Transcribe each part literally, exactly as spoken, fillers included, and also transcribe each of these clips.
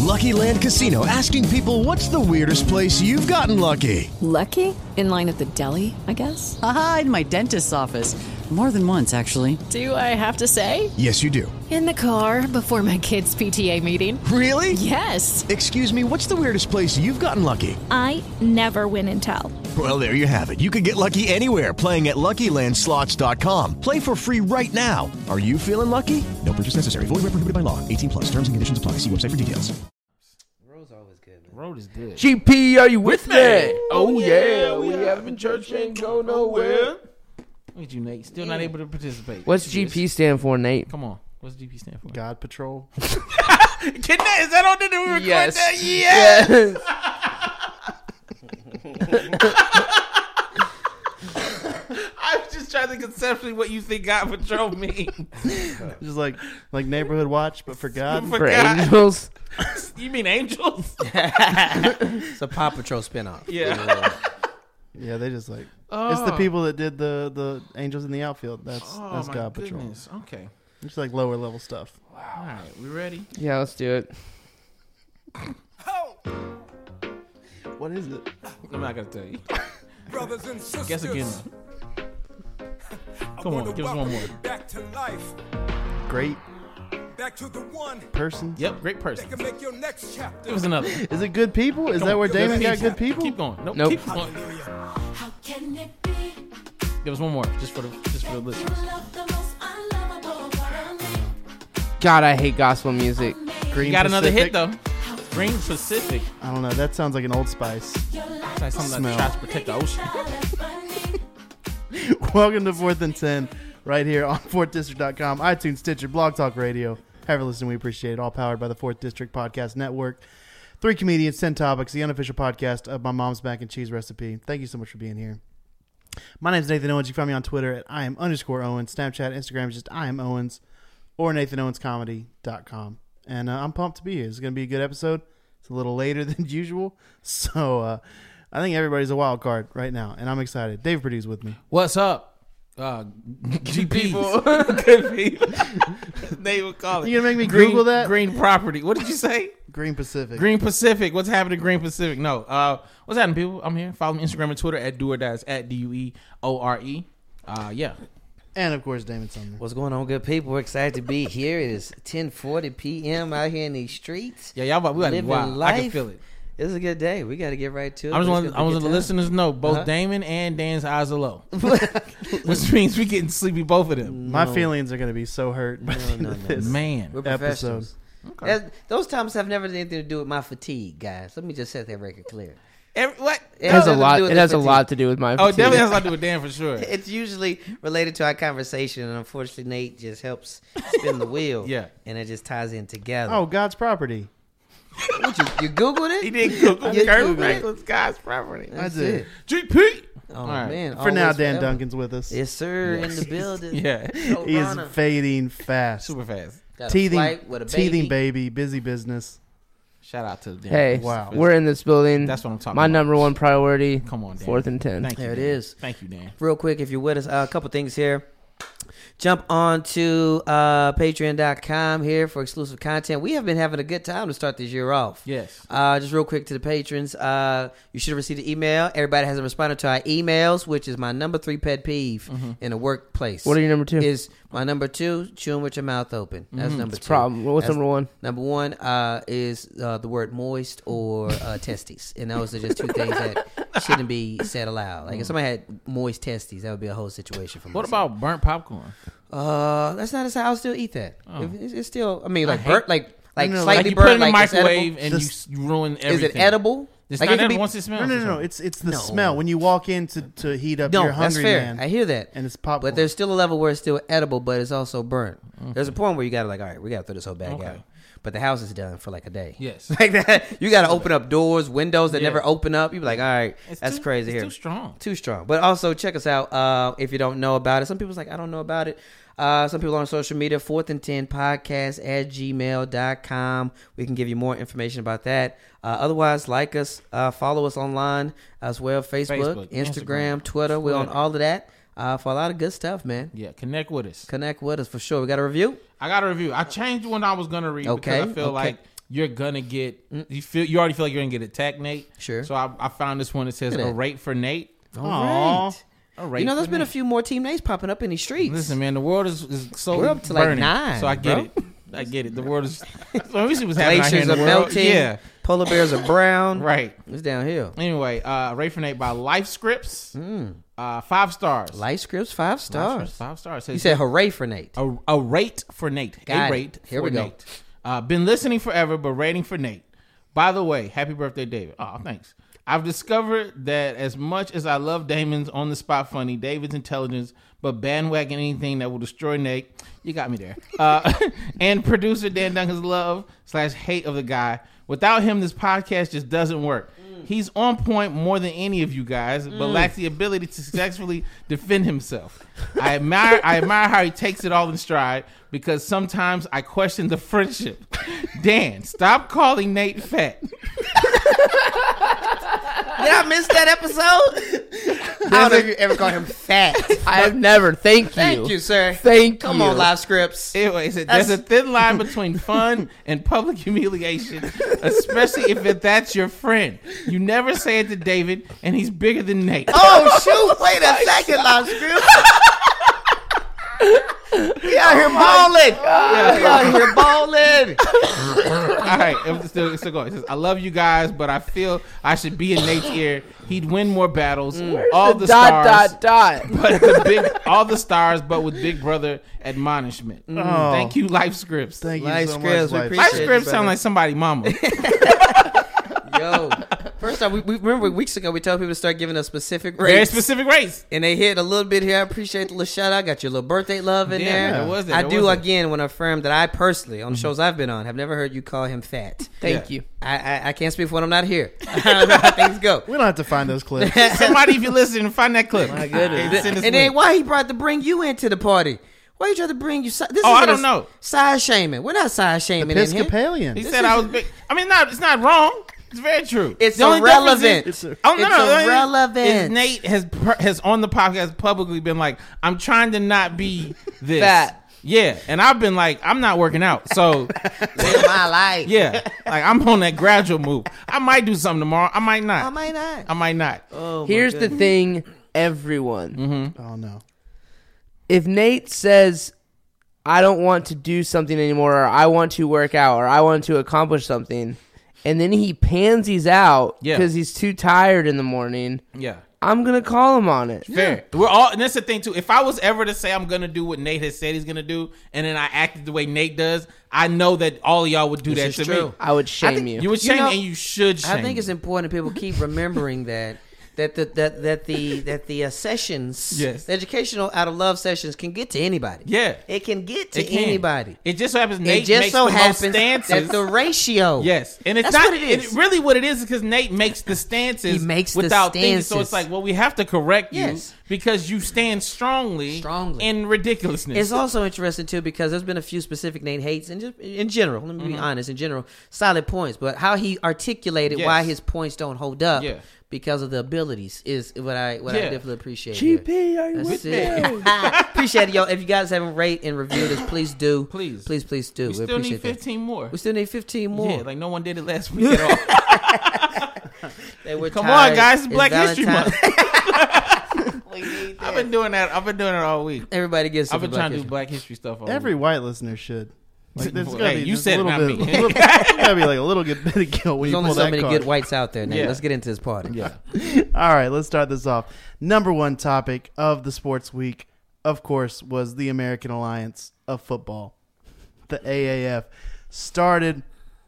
Lucky Land Casino, asking people, what's the weirdest place you've gotten lucky? Lucky? In line at the deli, I guess? Aha, in my dentist's office. More than once, actually. Do I have to say? Yes, you do. In the car before my kids' P T A meeting. Really? Yes. Excuse me, what's the weirdest place you've gotten lucky? I never win and tell. Well, there you have it. You can get lucky anywhere, playing at Lucky Land Slots dot com. Play for free right now. Are you feeling lucky? No purchase necessary. Void where prohibited by law. eighteen plus. Terms and conditions apply. See website for details. Road's always good, man. Road is good. G P, are you with, With me? me? Oh, yeah. yeah, We we having church ain't go nowhere. Look at you, Nate. Still not able to participate. What's G P stand for, Nate? Come on. What's G P stand for? God Patrol. Can that, is that on the new record? Yes. That? Yes. Yes. I was just trying to conceptually what you think God Patrol means. Just like like Neighborhood Watch, but for God. For For God. angels? You mean angels? It's a Paw Patrol spinoff. Yeah. Yeah, they just like Oh. it's the people that did the the Angels in the Outfield. That's Oh, that's my God Patrol. goodness. Okay. It's like lower level stuff. All right. We ready? Yeah, let's do it. What is it? I'm not going to tell you. Brothers and sisters. Guess again. Come on. Give us one more. Back to life. Great Back to the one person. Yep. Great that person. can make your next chapter. Give us another. Is it good people? Is Come that on. where Good Damon got people. good people? Keep going. Nope. Nope. Keep going. How can it be? Give us one more. Just for the just for the listeners. Love the most unlovable part of me. God, I hate gospel music. Green You got another hit Pacific? though. Green Pacific. I don't know. That sounds like an Old Spice. It's like something Smell. that tries to protect the ocean. Welcome to Fourth and Ten, right here on fourth district dot com, iTunes, Stitcher, Blog Talk Radio. However, listen, we appreciate it. All powered by the Fourth District Podcast Network. Three comedians, ten topics, the unofficial podcast of my mom's mac and cheese recipe. Thank you so much for being here. My name is Nathan Owens. You can find me on Twitter at I am underscore Owens. Snapchat, Instagram is just I am Owens, or nathan owens comedy dot com. And uh, I'm pumped to be here. It's going to be a good episode. It's a little later than usual. So uh, I think everybody's a wild card right now, and I'm excited. Dave Purdue's with me. What's up? Uh, G Ps. Good people. They would call it. You gonna make me green, Google that? Green property. What did you say? Green Pacific. Green Pacific. What's happening to Green Pacific? No. Uh, what's happening, people? I'm here. Follow me on Instagram and Twitter at do or die, at D U E O R E. Uh, yeah. And, of course, Damon Sumner. What's going on, good people? We're excited to be here. It is ten forty p.m. out here in these streets. Yeah, y'all about, we got to be Living wild. I can life. feel it. It's a good day. We got to get right to it. I just It's want, gonna I be a want good the time. listeners to know both Uh-huh. Damon and Dan's eyes are low. Which means we getting sleepy, both of them. My No. feelings are going to be so hurt by No, the end no, of no. this. Man. We're episode. professionals. That- those times have never had anything to do with my fatigue, guys. Let me just set that record clear. Every, what? It It has a nothing to lot. do with It the has a fatigue. lot to do with my. Oh, it fatigue. definitely has a lot to do with Dan for sure. It's usually related to our conversation, and unfortunately, Nate just helps spin the wheel. Yeah. And it just ties in together. Oh, God's property. What, you, you Googled it? He did Google You Kurt Googled it. Franklin's guy's property. I That's did. it. G P. Oh, All right. man. For now, Always Dan forever. Duncan's with us. Yes, sir. In the building. Yeah. Oh, He is Rana. fading fast. Super fast. Got a Teething, flight with a teething baby. baby, busy business. Shout out to Dan. Hey, Wow. we're in this building. That's what I'm talking My about. number one priority. Come on, Dan. Fourth and ten. Thank you. There it Dan. is. Thank you, Dan. Real quick, if you're with us, uh, a couple things here. Jump on to uh, patreon dot com here for exclusive content. We have been having a good time to start this year off. Yes. Uh, just real quick to the patrons, uh, you should have received an email. Everybody hasn't responded to our emails, which is my number three pet peeve in a workplace. What are your number two? Is my number two chewing with your mouth open? That's number It's two. problem. What's That's- number one? Number one uh, is uh, the word moist or uh, testes, and those are just two things that shouldn't be said aloud. Like if somebody had moist testes, that would be a whole situation for me. What about burnt popcorn? Uh, that's not. How I'll still eat that. Oh. If it's, it's still. I mean, like hate- burnt, like like No, no, slightly Like you burnt, put it in the like it's microwave edible. and you, Just- s- you ruin everything. Is it edible? It's Like, not it could edible be- once it smells. No, no, or no, no. something. It's it's the No. smell when you walk in to, to heat up No, your that's hungry fair. man. I hear that. And it's popcorn. But there's still a level where it's still edible, but it's also burnt. There's a point where you gotta like, all right, we gotta throw this whole bag Okay. out. But the house is done for like a day. Yes. Like that. You gotta open up doors, windows that Yeah. never open up. You be like, all right, It's that's too- crazy it's here. too strong. Too strong. But also check us out uh, if you don't know about it. Some people's like, I don't know about it. Uh, some people on social media, fourth and ten podcast at gmail dot com. We can give you more information about that. Uh, otherwise, like us, uh, follow us online as well. Facebook, Facebook, Instagram, Instagram, Twitter. We're on Twitter. all of that uh, for a lot of good stuff, man. Yeah, connect with us. Connect with us for sure. We got a review. I got a review. I changed one I was gonna read Okay, because I feel okay. like you're gonna get you feel you already feel like you're gonna get attacked, Nate. Sure. So I, I found this one that says Look at a that. rate for Nate. All Aw. right. A rate You know, there's for been a Nate. few more Team Nates popping up in these streets. Listen, man, the world is, is so We're up to like burning, nine, so I get bro. it. I get it. The world is. So let me see what's happening out here Glaciers in are the world. melting. Yeah, Polar bears are brown. right. It's downhill. Anyway, uh, rate for Nate by Life Scripts. Mm. Uh, five stars. Light scripts, five Life stars. Scripts, Five stars. You said hooray for Nate. a, a rate for Nate. Got a it. rate Here for we go. Nate. Uh, been listening forever, but rating for Nate. By the way, happy birthday, David. Oh, thanks. I've discovered that as much as I love Damon's on the spot funny, David's intelligence, but bandwagon anything that will destroy Nate, you got me there. Uh, and producer Dan Duncan's love slash hate of the guy. Without him, this podcast just doesn't work. He's on point more than any of you guys, but lacks the ability to successfully defend himself. I admire I admire how he takes it all in stride, because sometimes I question the friendship. Dan, stop calling Nate fat. Did I miss that episode? I don't know if you ever call him fat. I have never. Thank you. Thank you, sir. Thank Come you. on, live scripts. Anyway, so there's a thin line between fun and public humiliation, especially if it, that's your friend. You never say it to David, and he's bigger than Nate. Oh, shoot. Wait a second, live scripts. We out here balling. We out here balling. All right, it's still, it's still going. It says, I love you guys, but I feel I should be in Nate's ear. He'd win more battles. All the dot stars, dot dot. but the big, all the stars, but with Big Brother admonishment. Oh. Thank you, Life Scripts. Thank you Life so scripts, we much, Life. appreciate Life it, Scripts brother. sound like somebody mama. Yo. First off, we, we remember weeks ago we told people to start giving us specific Very rates. specific race. And they hit a little bit here. I appreciate the little shout out. Got your little birthday love in Yeah, there. there was that, I there do was that. again want to affirm that I personally, on the shows I've been on, have never heard you call him fat. Thank Yeah. you. I, I I can't speak for when I'm not here. I don't know how things go. We don't have to find those clips. Somebody, if you listen, find that clip. My goodness. And send us And a then link. why he brought to bring you into the party? Why you trying to bring you? si- This Oh, isn't I don't a know. Side shaming. We're not side shaming in here. Episcopalian. He said I was big. I mean, not it's not wrong. It's very true. It's The only difference irrelevant. is- It's oh, no, it's no, the only- irrelevant. is Nate has per- has on the podcast publicly been like, I'm trying to not be this. Fat. Yeah, and I've been like, I'm not working out. So Live my life. yeah, like I'm on that gradual move. I might do something tomorrow. I might not. I might not. I might not. Oh, my Here's the goodness. thing, everyone. Oh no. If Nate says, I don't want to do something anymore, or I want to work out, or I want to accomplish something, and then he pansies out Yeah. because he's too tired in the morning, Yeah. I'm going to call him on it. Fair. We're all, and that's the thing too. If I was ever to say I'm gonna do what Nate has said he's gonna do, and then I acted the way Nate does, I know that all of y'all would do This that is to true. me. I would I shame think you. You would You shame know, and you should shame. I think it's important people keep remembering that that the, that that the that the uh, sessions, Yes. the educational out of love sessions can get to anybody. Yeah. it can get to It can. anybody. It just so happens Nate It just makes so the happens most stances. that the ratio, Yes, and it's That's not. what it is. and really, what it is is because Nate makes the stances. He makes the without thinking. So stances. it's like, well, we have to correct you Yes. because you stand strongly, Strongly. in ridiculousness. It's also interesting too because there's been a few specific Nate hates and just in general. Let me Mm-hmm. be honest, in general, solid points. But how he articulated Yes. why his points don't hold up Yeah. because of the abilities is what I what I Yeah. definitely appreciate. G here. P, are you That's with it. me? Appreciate it, yo. If you guys haven't rate and reviewed us, please do. Please. please, please do. we We, still need appreciate that. fifteen more. We still need fifteen more. Yeah, like no one did it last week at all. They were Come tired. on, guys! It's It's Black History Valentine's- Month. We need I've that. been doing that. I've been doing it all week. Everybody gets. I've been Black trying to do History. Black History stuff. All Every week. white listener should. Like, there's gotta Hey, be you just said a it, little not bit, me. little- there's gotta be like a little good bit of guilt when There's you only pull so that many card. good whites out there. Nate. Yeah. Let's get into this party. Yeah. All right, let's start this off. Number one topic of the sports week, of course, was the American Alliance of Football, the A A F, started.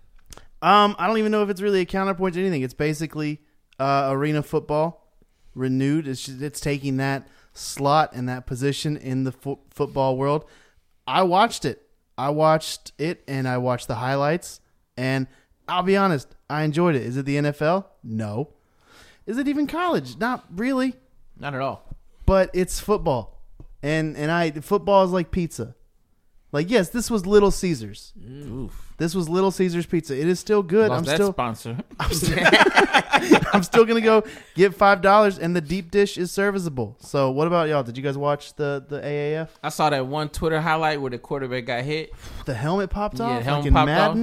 Um, I don't even know if it's really a counterpoint to anything. It's basically uh, arena football renewed. It's just, it's taking that slot and that position in the fo- football world. I watched it. I watched it, and I watched the highlights. And I'll be honest, I enjoyed it. Is it the N F L? No. Is it even college? Not really. Not at all. But it's football, and and I football is like pizza. Like, yes, this was Little Caesars. Oof. This was Little Caesars pizza. It is still good. Lost I'm that still sponsor. I'm still, I'm still gonna go get five dollars, and the deep dish is serviceable. So, what about y'all? Did you guys watch the the A A F? I saw that one Twitter highlight where the quarterback got hit. The helmet popped Yeah, off. the helmet like in popped Madden.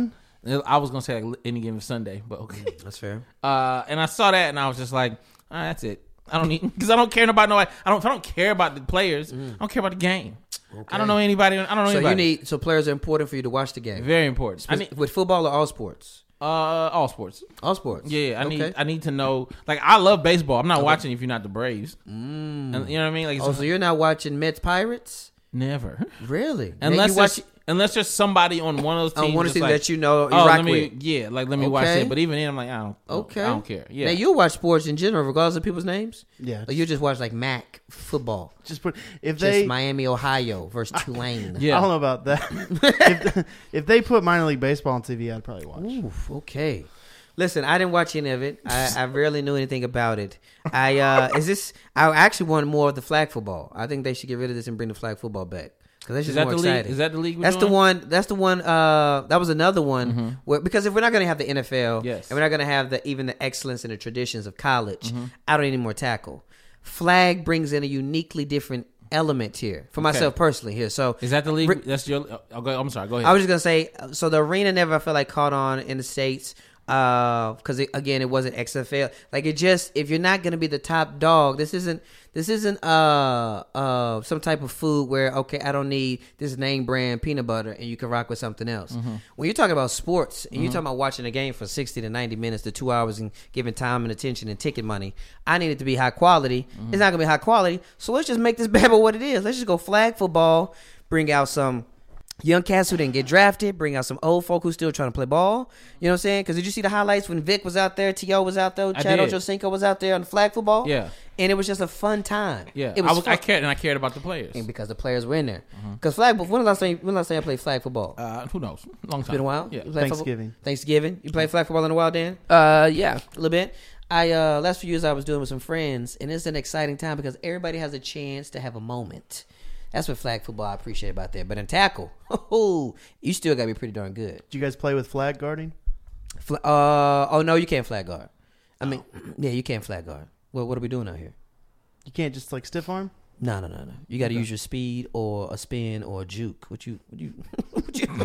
I was gonna say like any given Sunday, but okay, that's fair. Uh, and I saw that and I was just like, ah, that's it. I don't need because I don't care about no. I don't. If I don't care about the players, mm. I don't care about the game. Okay. I don't know anybody. I don't know so anybody. you need so players are important for you to watch the game. Very important. Spe- I need, with football or all sports. Uh, all sports. All sports. Yeah, I okay. need. I need to know. Like, I love baseball. I'm not okay. watching if you're not the Braves. Mm. And, you know what I mean? Like, oh, so you're not watching Mets Pirates? Never. Really? Unless watch, unless there's somebody on one of those teams. On one of those teams like, that you know. You oh, rock let me. with. Yeah, like let me okay. watch it. But even then, I'm like, I don't. Okay. I don't care. Yeah. Now you watch sports in general, regardless of people's names. Yeah. Or you just watch like M A C football. Just put if just they Miami, Ohio versus Tulane. Yeah. I don't know about that. if, if they put minor league baseball on T V, I'd probably watch. Oof, okay. Listen, I didn't watch any of it. I, I rarely knew anything about it. I uh, is this? I actually want more of the flag football. I think they should get rid of this and bring the flag football back. That's just is that more the exciting. league? Is that the league? We're that's doing? the one. That's the one. Uh, that was another one. Mm-hmm. Where, because if we're not going to have the N F L, yes. and we're not going to have the even the excellence and the traditions of college, mm-hmm. I don't need any more tackle. Flag brings in a uniquely different element here for myself okay. personally. Here, so is that the league? That's your. I'll go, I'm sorry. Go ahead. I was just gonna say. So the arena never felt like caught on in the States. Because uh, again, it wasn't X F L. Like it just, if you're not gonna be the top dog, this isn't this isn't uh uh some type of food where okay, I don't need this name brand peanut butter and you can rock with something else. Mm-hmm. When you're talking about sports and mm-hmm. you're talking about watching a game for sixty to ninety minutes to two hours and giving time and attention and ticket money, I need it to be high quality. Mm-hmm. It's not gonna be high quality, so let's just make this bad boy what it is. Let's just go flag football, bring out some young cats who didn't get drafted, bring out some old folk who still trying to play ball. You know what I'm saying? Because did you see the highlights when Vic was out there, T O was out there, Chad Ochocinco was out there on the flag football? Yeah. And it was just a fun time. Yeah. It was I, was, fun. I cared, and I cared about the players. And because the players were in there. Because mm-hmm. flag, when was the last time, when was the last time I played flag football? Uh, who knows? Long time. It's been a while? Yeah. Thanksgiving. Football? Thanksgiving. You play flag football in a while, Dan? Uh, yeah. A little bit. I uh, last few years I was doing with some friends, and it's an exciting time because everybody has a chance to have a moment. That's what flag football I appreciate about that. But in tackle, oh, you still got to be pretty darn good. Do you guys play with flag guarding? Fla- uh, oh, no, you can't flag guard. I mean, yeah, you can't flag guard. Well, what are we doing out here? You can't just like stiff arm? No, no, no, no. You got to okay. use your speed or a spin or a juke. What you, what you, what you,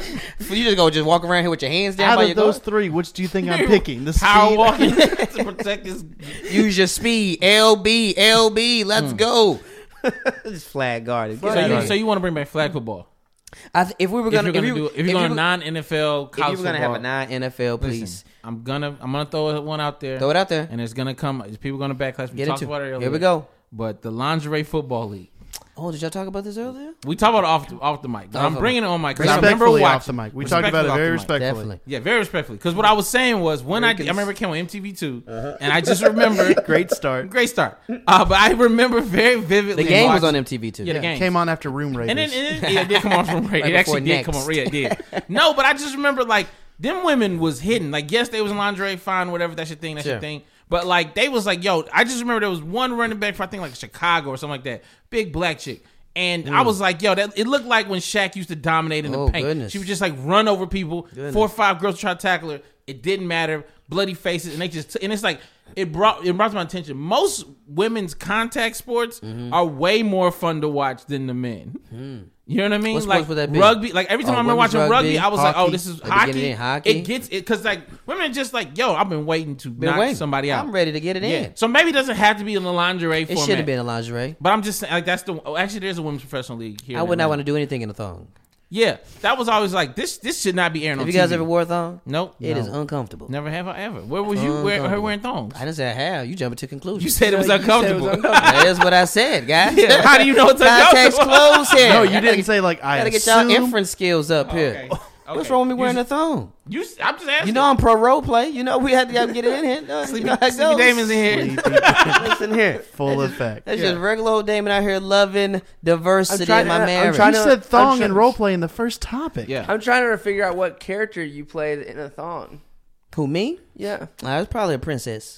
you just go just walk around here with your hands down. Out by of your those guard? three, which do you think I'm picking? The power speed? walking to protect his. Use your speed. L B, L B, let's mm. go. Just flag guarded. So you, so you want to bring back flag football? I th- if we were gonna, if you're if, gonna you, do, if you're going non N F L, college if you were gonna football, have a non N F L, please. Listen, I'm gonna, I'm gonna throw one out there. Throw it out there, and it's gonna come. People gonna backlash. We Get talked into about it earlier. Here we go. But the lingerie football league. Oh, did y'all talk about this earlier? We talked about it off the, off the mic. But I'm bringing it on mic. Respectfully I remember off the mic. We talked about it very respectfully. Definitely. Yeah, very respectfully. Because what I was saying was when I, I remember it came on M T V two, uh-huh. and I just remember great start, great start. Uh, but I remember very vividly. The game watching, was on M T V two. Yeah, the yeah. game came on after Room Raiders. And then, and then yeah, it did come on from Raiders. Right it actually next. did come on. Yeah, it did. No, but I just remember like them women was hidden. Like yes, they was in lingerie, fine, whatever. That's your thing. That's sure. your thing. But like they was like, yo, I just remember there was one running back for I think like Chicago or something like that. Big black chick. And mm. I was like, yo, that, it looked like when Shaq used to dominate in the oh, paint. Goodness. She would just like run over people. Goodness. Four or five girls try to tackle her. It didn't matter. Bloody faces, and they just and it's like it brought it brought to my attention. Most women's contact sports mm-hmm. are way more fun to watch than the men. Mm. You know what I mean? What like would that be? Rugby. Like every time oh, I remember watching rugby, rugby I was hockey. like, oh, this is like hockey. In hockey. It gets it because like women are just like, yo, I've been waiting to been knock waiting. somebody out. I'm ready to get it yeah. in. So maybe it doesn't have to be in the lingerie it format. It should have been a lingerie. But I'm just saying, like that's the oh, actually there's a women's professional league here. I would not want to do anything in a thong. Yeah, that was always like this. This should not be airing on Have T V. you guys ever wore a thong? Nope. It no. is uncomfortable. Never have I ever. Where was you wear, her wearing thongs? I didn't say I have. You jumping to conclusions. You said it was uncomfortable. It was uncomfortable. That's what I said, guys. Yeah, how do you know it's Context uncomfortable? closed here. No, you didn't get, say like I gotta assume. get y'all inference skills up oh, here. Okay. Okay. What's wrong with me wearing you, a thong? You, I'm just asking. You know I'm pro role play. You know we had to get it in here. No, Sleepy, you know how it Sleepy goes. Damon's in here. Listen here. Full that's effect. Just, that's yeah. just regular old Damon out here loving diversity in my to, marriage. I'm trying you to, said thong trying, and role play in the first topic. Yeah. I'm trying to figure out what character you played in a thong. Who, me? Yeah. I was probably a princess.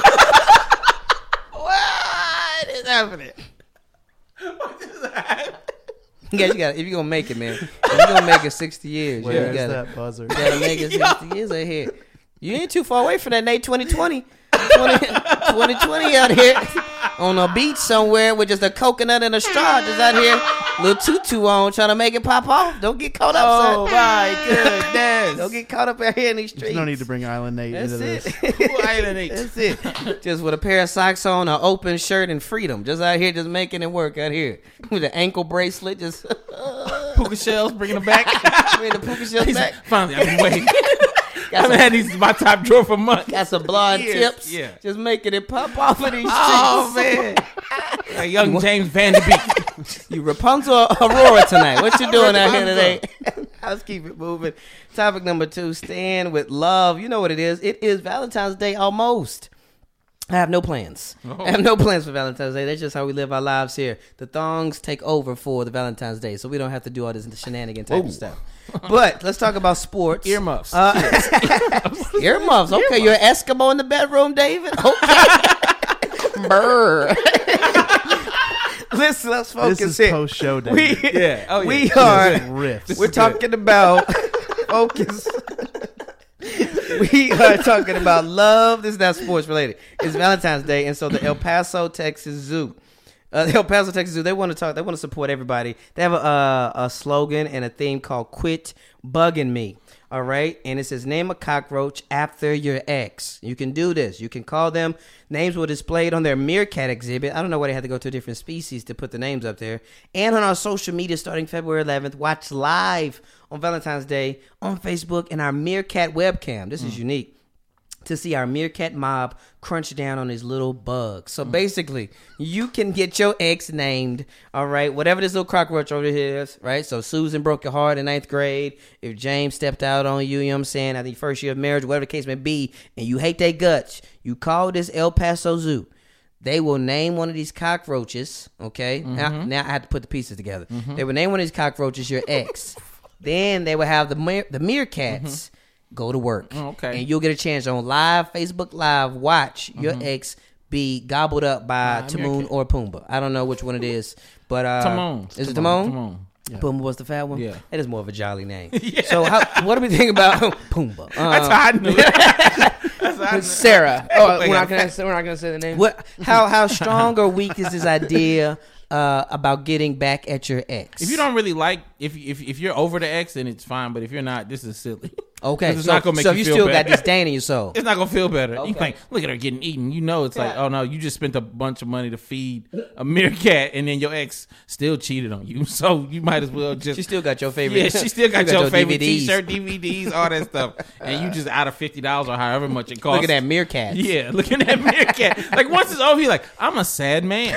What is happening? What is that? Yeah, you got. If you're gonna make it, man, if you're gonna make it sixty years, Where's you gotta, that buzzer? You gotta make it sixty years ahead. You ain't too far away from that, Nate. twenty twenty, twenty, twenty twenty out here on a beach somewhere with just a coconut and a straw, just out here little tutu on, trying to make it pop off. Don't get caught up, son. Oh my goodness! Don't get caught up out here in these streets. There's no need to bring Island Nate That's into it. this. Island Nate. That's it. Just with a pair of socks on, an open shirt, and freedom. Just out here, just making it work out here with an ankle bracelet. Just Puka shells, bringing them back. bring the puka shells He's back. like, finally, I've been waiting. I Got haven't some, had these in my top drawer for months. got some blonde Years. tips. Yeah. Just making it pop off of these streets. Oh man, like young James Vanderbeek. You Rapunzel Aurora tonight. What you doing out here Rapunzel. today? Let's keep it moving. Topic number two, stand with love. You know what it is. It is Valentine's Day almost. I have no plans. I have no plans for Valentine's Day. That's just how we live our lives here. The thongs take over for the Valentine's Day, so we don't have to do all this shenanigan type of stuff. But let's talk about sports. Earmuffs. Uh, earmuffs. Okay, you're an Eskimo in the bedroom, David. Okay. Brr. Listen, let's focus This is here. post show day. We, Yeah. Oh, yeah. we This is are. riffs. We're talking about focus. We are talking about love. This is not sports related. It's Valentine's Day, and so the El Paso, Texas Zoo, uh, the El Paso, Texas Zoo, they want to talk. They want to support everybody. They have a, a a slogan and a theme called "Quit Bugging Me." All right, and it says name a cockroach after your ex. You can do this. You can call them. Names were displayed on their meerkat exhibit. I don't know why they had to go to a different species to put the names up there. And on our social media starting February eleventh, watch live on Valentine's Day on Facebook and our meerkat webcam. This is unique. To see our meerkat mob crunch down on these little bugs. So basically, you can get your ex named, all right, whatever this little cockroach over here is, right? So Susan broke your heart in ninth grade. If James stepped out on you, you know what I'm saying, I think first year of marriage, whatever the case may be, and you hate their guts, you call this El Paso Zoo. They will name one of these cockroaches, okay? Mm-hmm. Now, now I have to put the pieces together. Mm-hmm. They will name one of these cockroaches your ex. Then they will have the meer- the meerkats. Mm-hmm. Go to work. Oh, okay. And you'll get a chance on live, Facebook Live, watch your Mm-hmm. ex be gobbled up by Nah, Timon meerkat. or Pumbaa. I don't know which one it is. But uh Timon. Is it Timon. Timon? Timon. Pumbaa was the fat one? Yeah. That is more of a jolly name. So how, what do we think about Pumbaa? Uh, That's how I knew it. That's how I knew it. Sarah. Oh, Wait, we're I- not gonna say, we're not gonna say the name. what how how strong or weak is this idea uh, about getting back at your ex? If you don't really like, if if if you're over the ex, then it's fine. But if you're not, this is silly. Okay, 'Cause it's so, not gonna make so you you feel still better. got disdain in your soul. It's not gonna feel better. Okay. You think, look at her getting eaten. You know, it's like, oh no, you just spent a bunch of money to feed a meerkat, and then your ex still cheated on you. So you might as well just. She still got your favorite. Yeah, she still got, She your, favorite D V Ds. T-shirt, D V Ds, all that stuff, and you just out of fifty dollars or however much it costs. Look at that meerkat. Yeah, looking at meerkat. Like once it's over, you're like, I'm a sad man.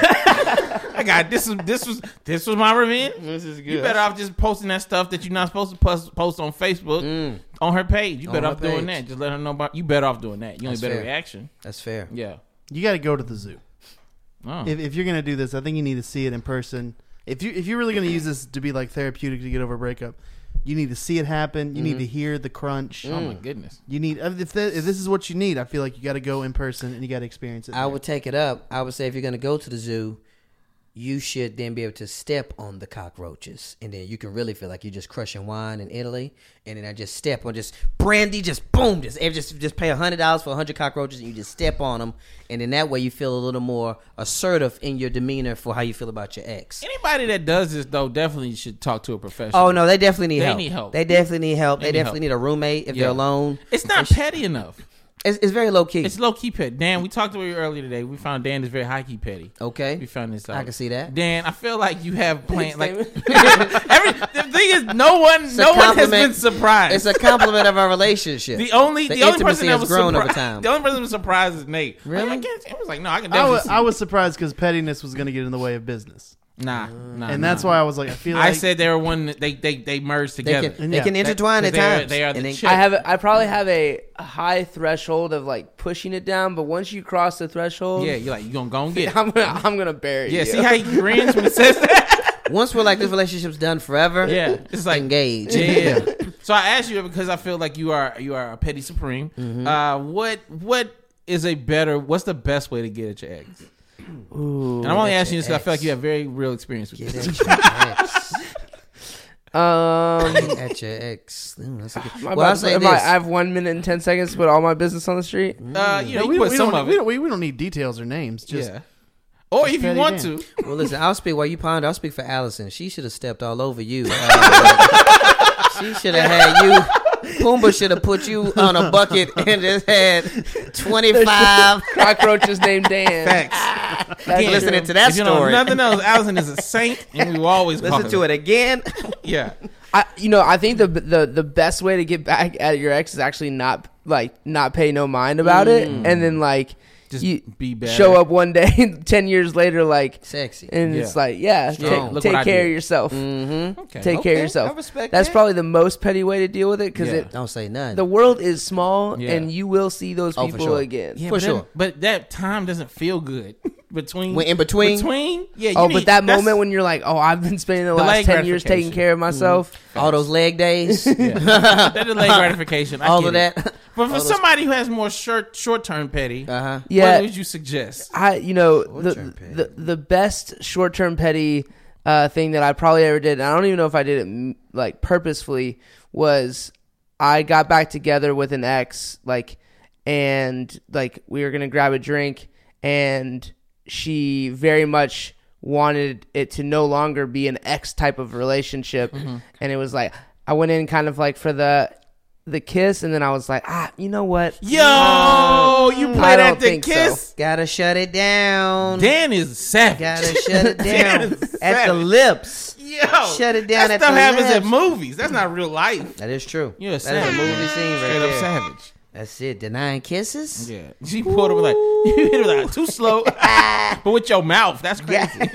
I got this. Was this was this was my revenge. This is good. You better off just posting that stuff that you're not supposed to post, post on Facebook Mm. on her page. You On better her off doing page. that. Just let her know about. You better off doing that. You only That's better fair. reaction. That's fair. Yeah. You got to go to the zoo. Oh. If, if you're gonna do this, I think you need to see it in person. If you if you're really gonna use this to be like therapeutic to get over a breakup, you need to see it happen. You need to hear the crunch. oh my goodness. You need if, that, if this is what you need. I feel like you got to go in person and you got to experience it. I there. would take it up. I would say if you're going to go to the zoo, you should then be able to step on the cockroaches. And then you can really feel like you're just crushing wine in Italy. And then I just step on just brandy, just boom, just just, just pay one hundred dollars for one hundred cockroaches and you just step on them. And then that way you feel a little more assertive in your demeanor for how you feel about your ex. Anybody that does this though definitely should talk to a professional. Oh, no, they definitely need They help. need help. They definitely need help. They They, need definitely help. need a roommate if Yeah. they're alone. It's not petty enough. It's, it's very low key. It's low key petty. Dan, we talked to you earlier today. We found Dan is very high key petty. Okay. We found this out. I can see that. Dan, I feel like you have planned. Like every the thing is, no one, It's a no one has compliment. been surprised. It's a compliment of our relationship. The only The the, only intimacy person that has was grown over surprised, time. The only person that was surprised is Nate. Really? Like, I, can't, I was like, no, I can I definitely. was, see- I was surprised because pettiness was going to get in the way of business, nah, nah, and nah. that's why I was like, I feel I like said they were one. They they they merged They together. can, Yeah. they can intertwine That- at 'cause they are- times. they are the And then- chick. I have a, I probably have a high threshold of like pushing it down, but once you cross the threshold, yeah, you're like you gonna go and get. It. I'm gonna I'm gonna bury Yeah, you. see how he grins when he says that. Once we're like, this relationship's done forever. Yeah, it's like engaged. Yeah. So I asked you because I feel like you are you are a petty supreme. Mm-hmm. Uh, what what is a better? What's the best way to get at your ex? Ooh. And I'm only Get asking you your this because I feel ex. like you have very real experience with Get this. at your ex. Um, Get at your ex. Ooh, that's a good. my Well, I'll bad. say Am this. I, I have one minute and ten seconds to put all my business on the street. Uh, you know, No, you we, put we some don't, of we, it. don't, we, we don't need details or names. Just Yeah. Or if you petty want Dan. to. Well, listen, I'll speak while you ponder. I'll speak for Allison. She should have stepped all over you. Uh, she should have had you. Pumbaa should have put you on a bucket and just had twenty-five cockroaches named Dan. Facts. That's Again, listening true. to that if you know story. nothing else, Allison is a saint, and we will always call Listen her to that. it again. Yeah. I, you know, I think the the the best way to get back at your ex is actually not like not pay no mind about it, and then like Just you be better. show up one day, ten years later, like Sexy. and Yeah. it's like, yeah, Strong. take, Look take what I care did. of yourself. Mm-hmm. Okay. Take care of Okay, yourself. I respect That's that. probably the most petty way to deal with it because Yeah. it Don't say nothing. the world is small Yeah. and you will see those Oh, for people sure. again. Yeah, For but then- sure. but that time doesn't feel good between. When in between? between, yeah. You Oh, need, but that that's- moment when you're like, oh, I've been spending the, The last leg ten years taking gratification. care of myself. all those leg days. yeah. that delayed gratification, I all get of it. that. But for All those- somebody who has more short short term petty, Uh huh. Yeah, what would you suggest? I you know the, Short-term petty. the the best short term petty uh, thing that I probably ever did, and I don't even know if I did it mm, like purposefully, was I got back together with an ex, like, and like we were gonna grab a drink, and she very much wanted it to no longer be an ex type of relationship, and it was like I went in kind of like for the the kiss, and then I was like, ah, you know what? Yo, you I played don't at the think so. kiss. Gotta shut it down. Dan is savage. Gotta shut it Dan down is at the savage. lips. Yo, Shut it down That at stuff the happens at lips. movies. That's not real life. That is true. You're a That is savage. a movie scene right Straight there. up savage. That's it. Denying kisses. Yeah, she pulled him like you hit her like too slow, but with your mouth. That's crazy.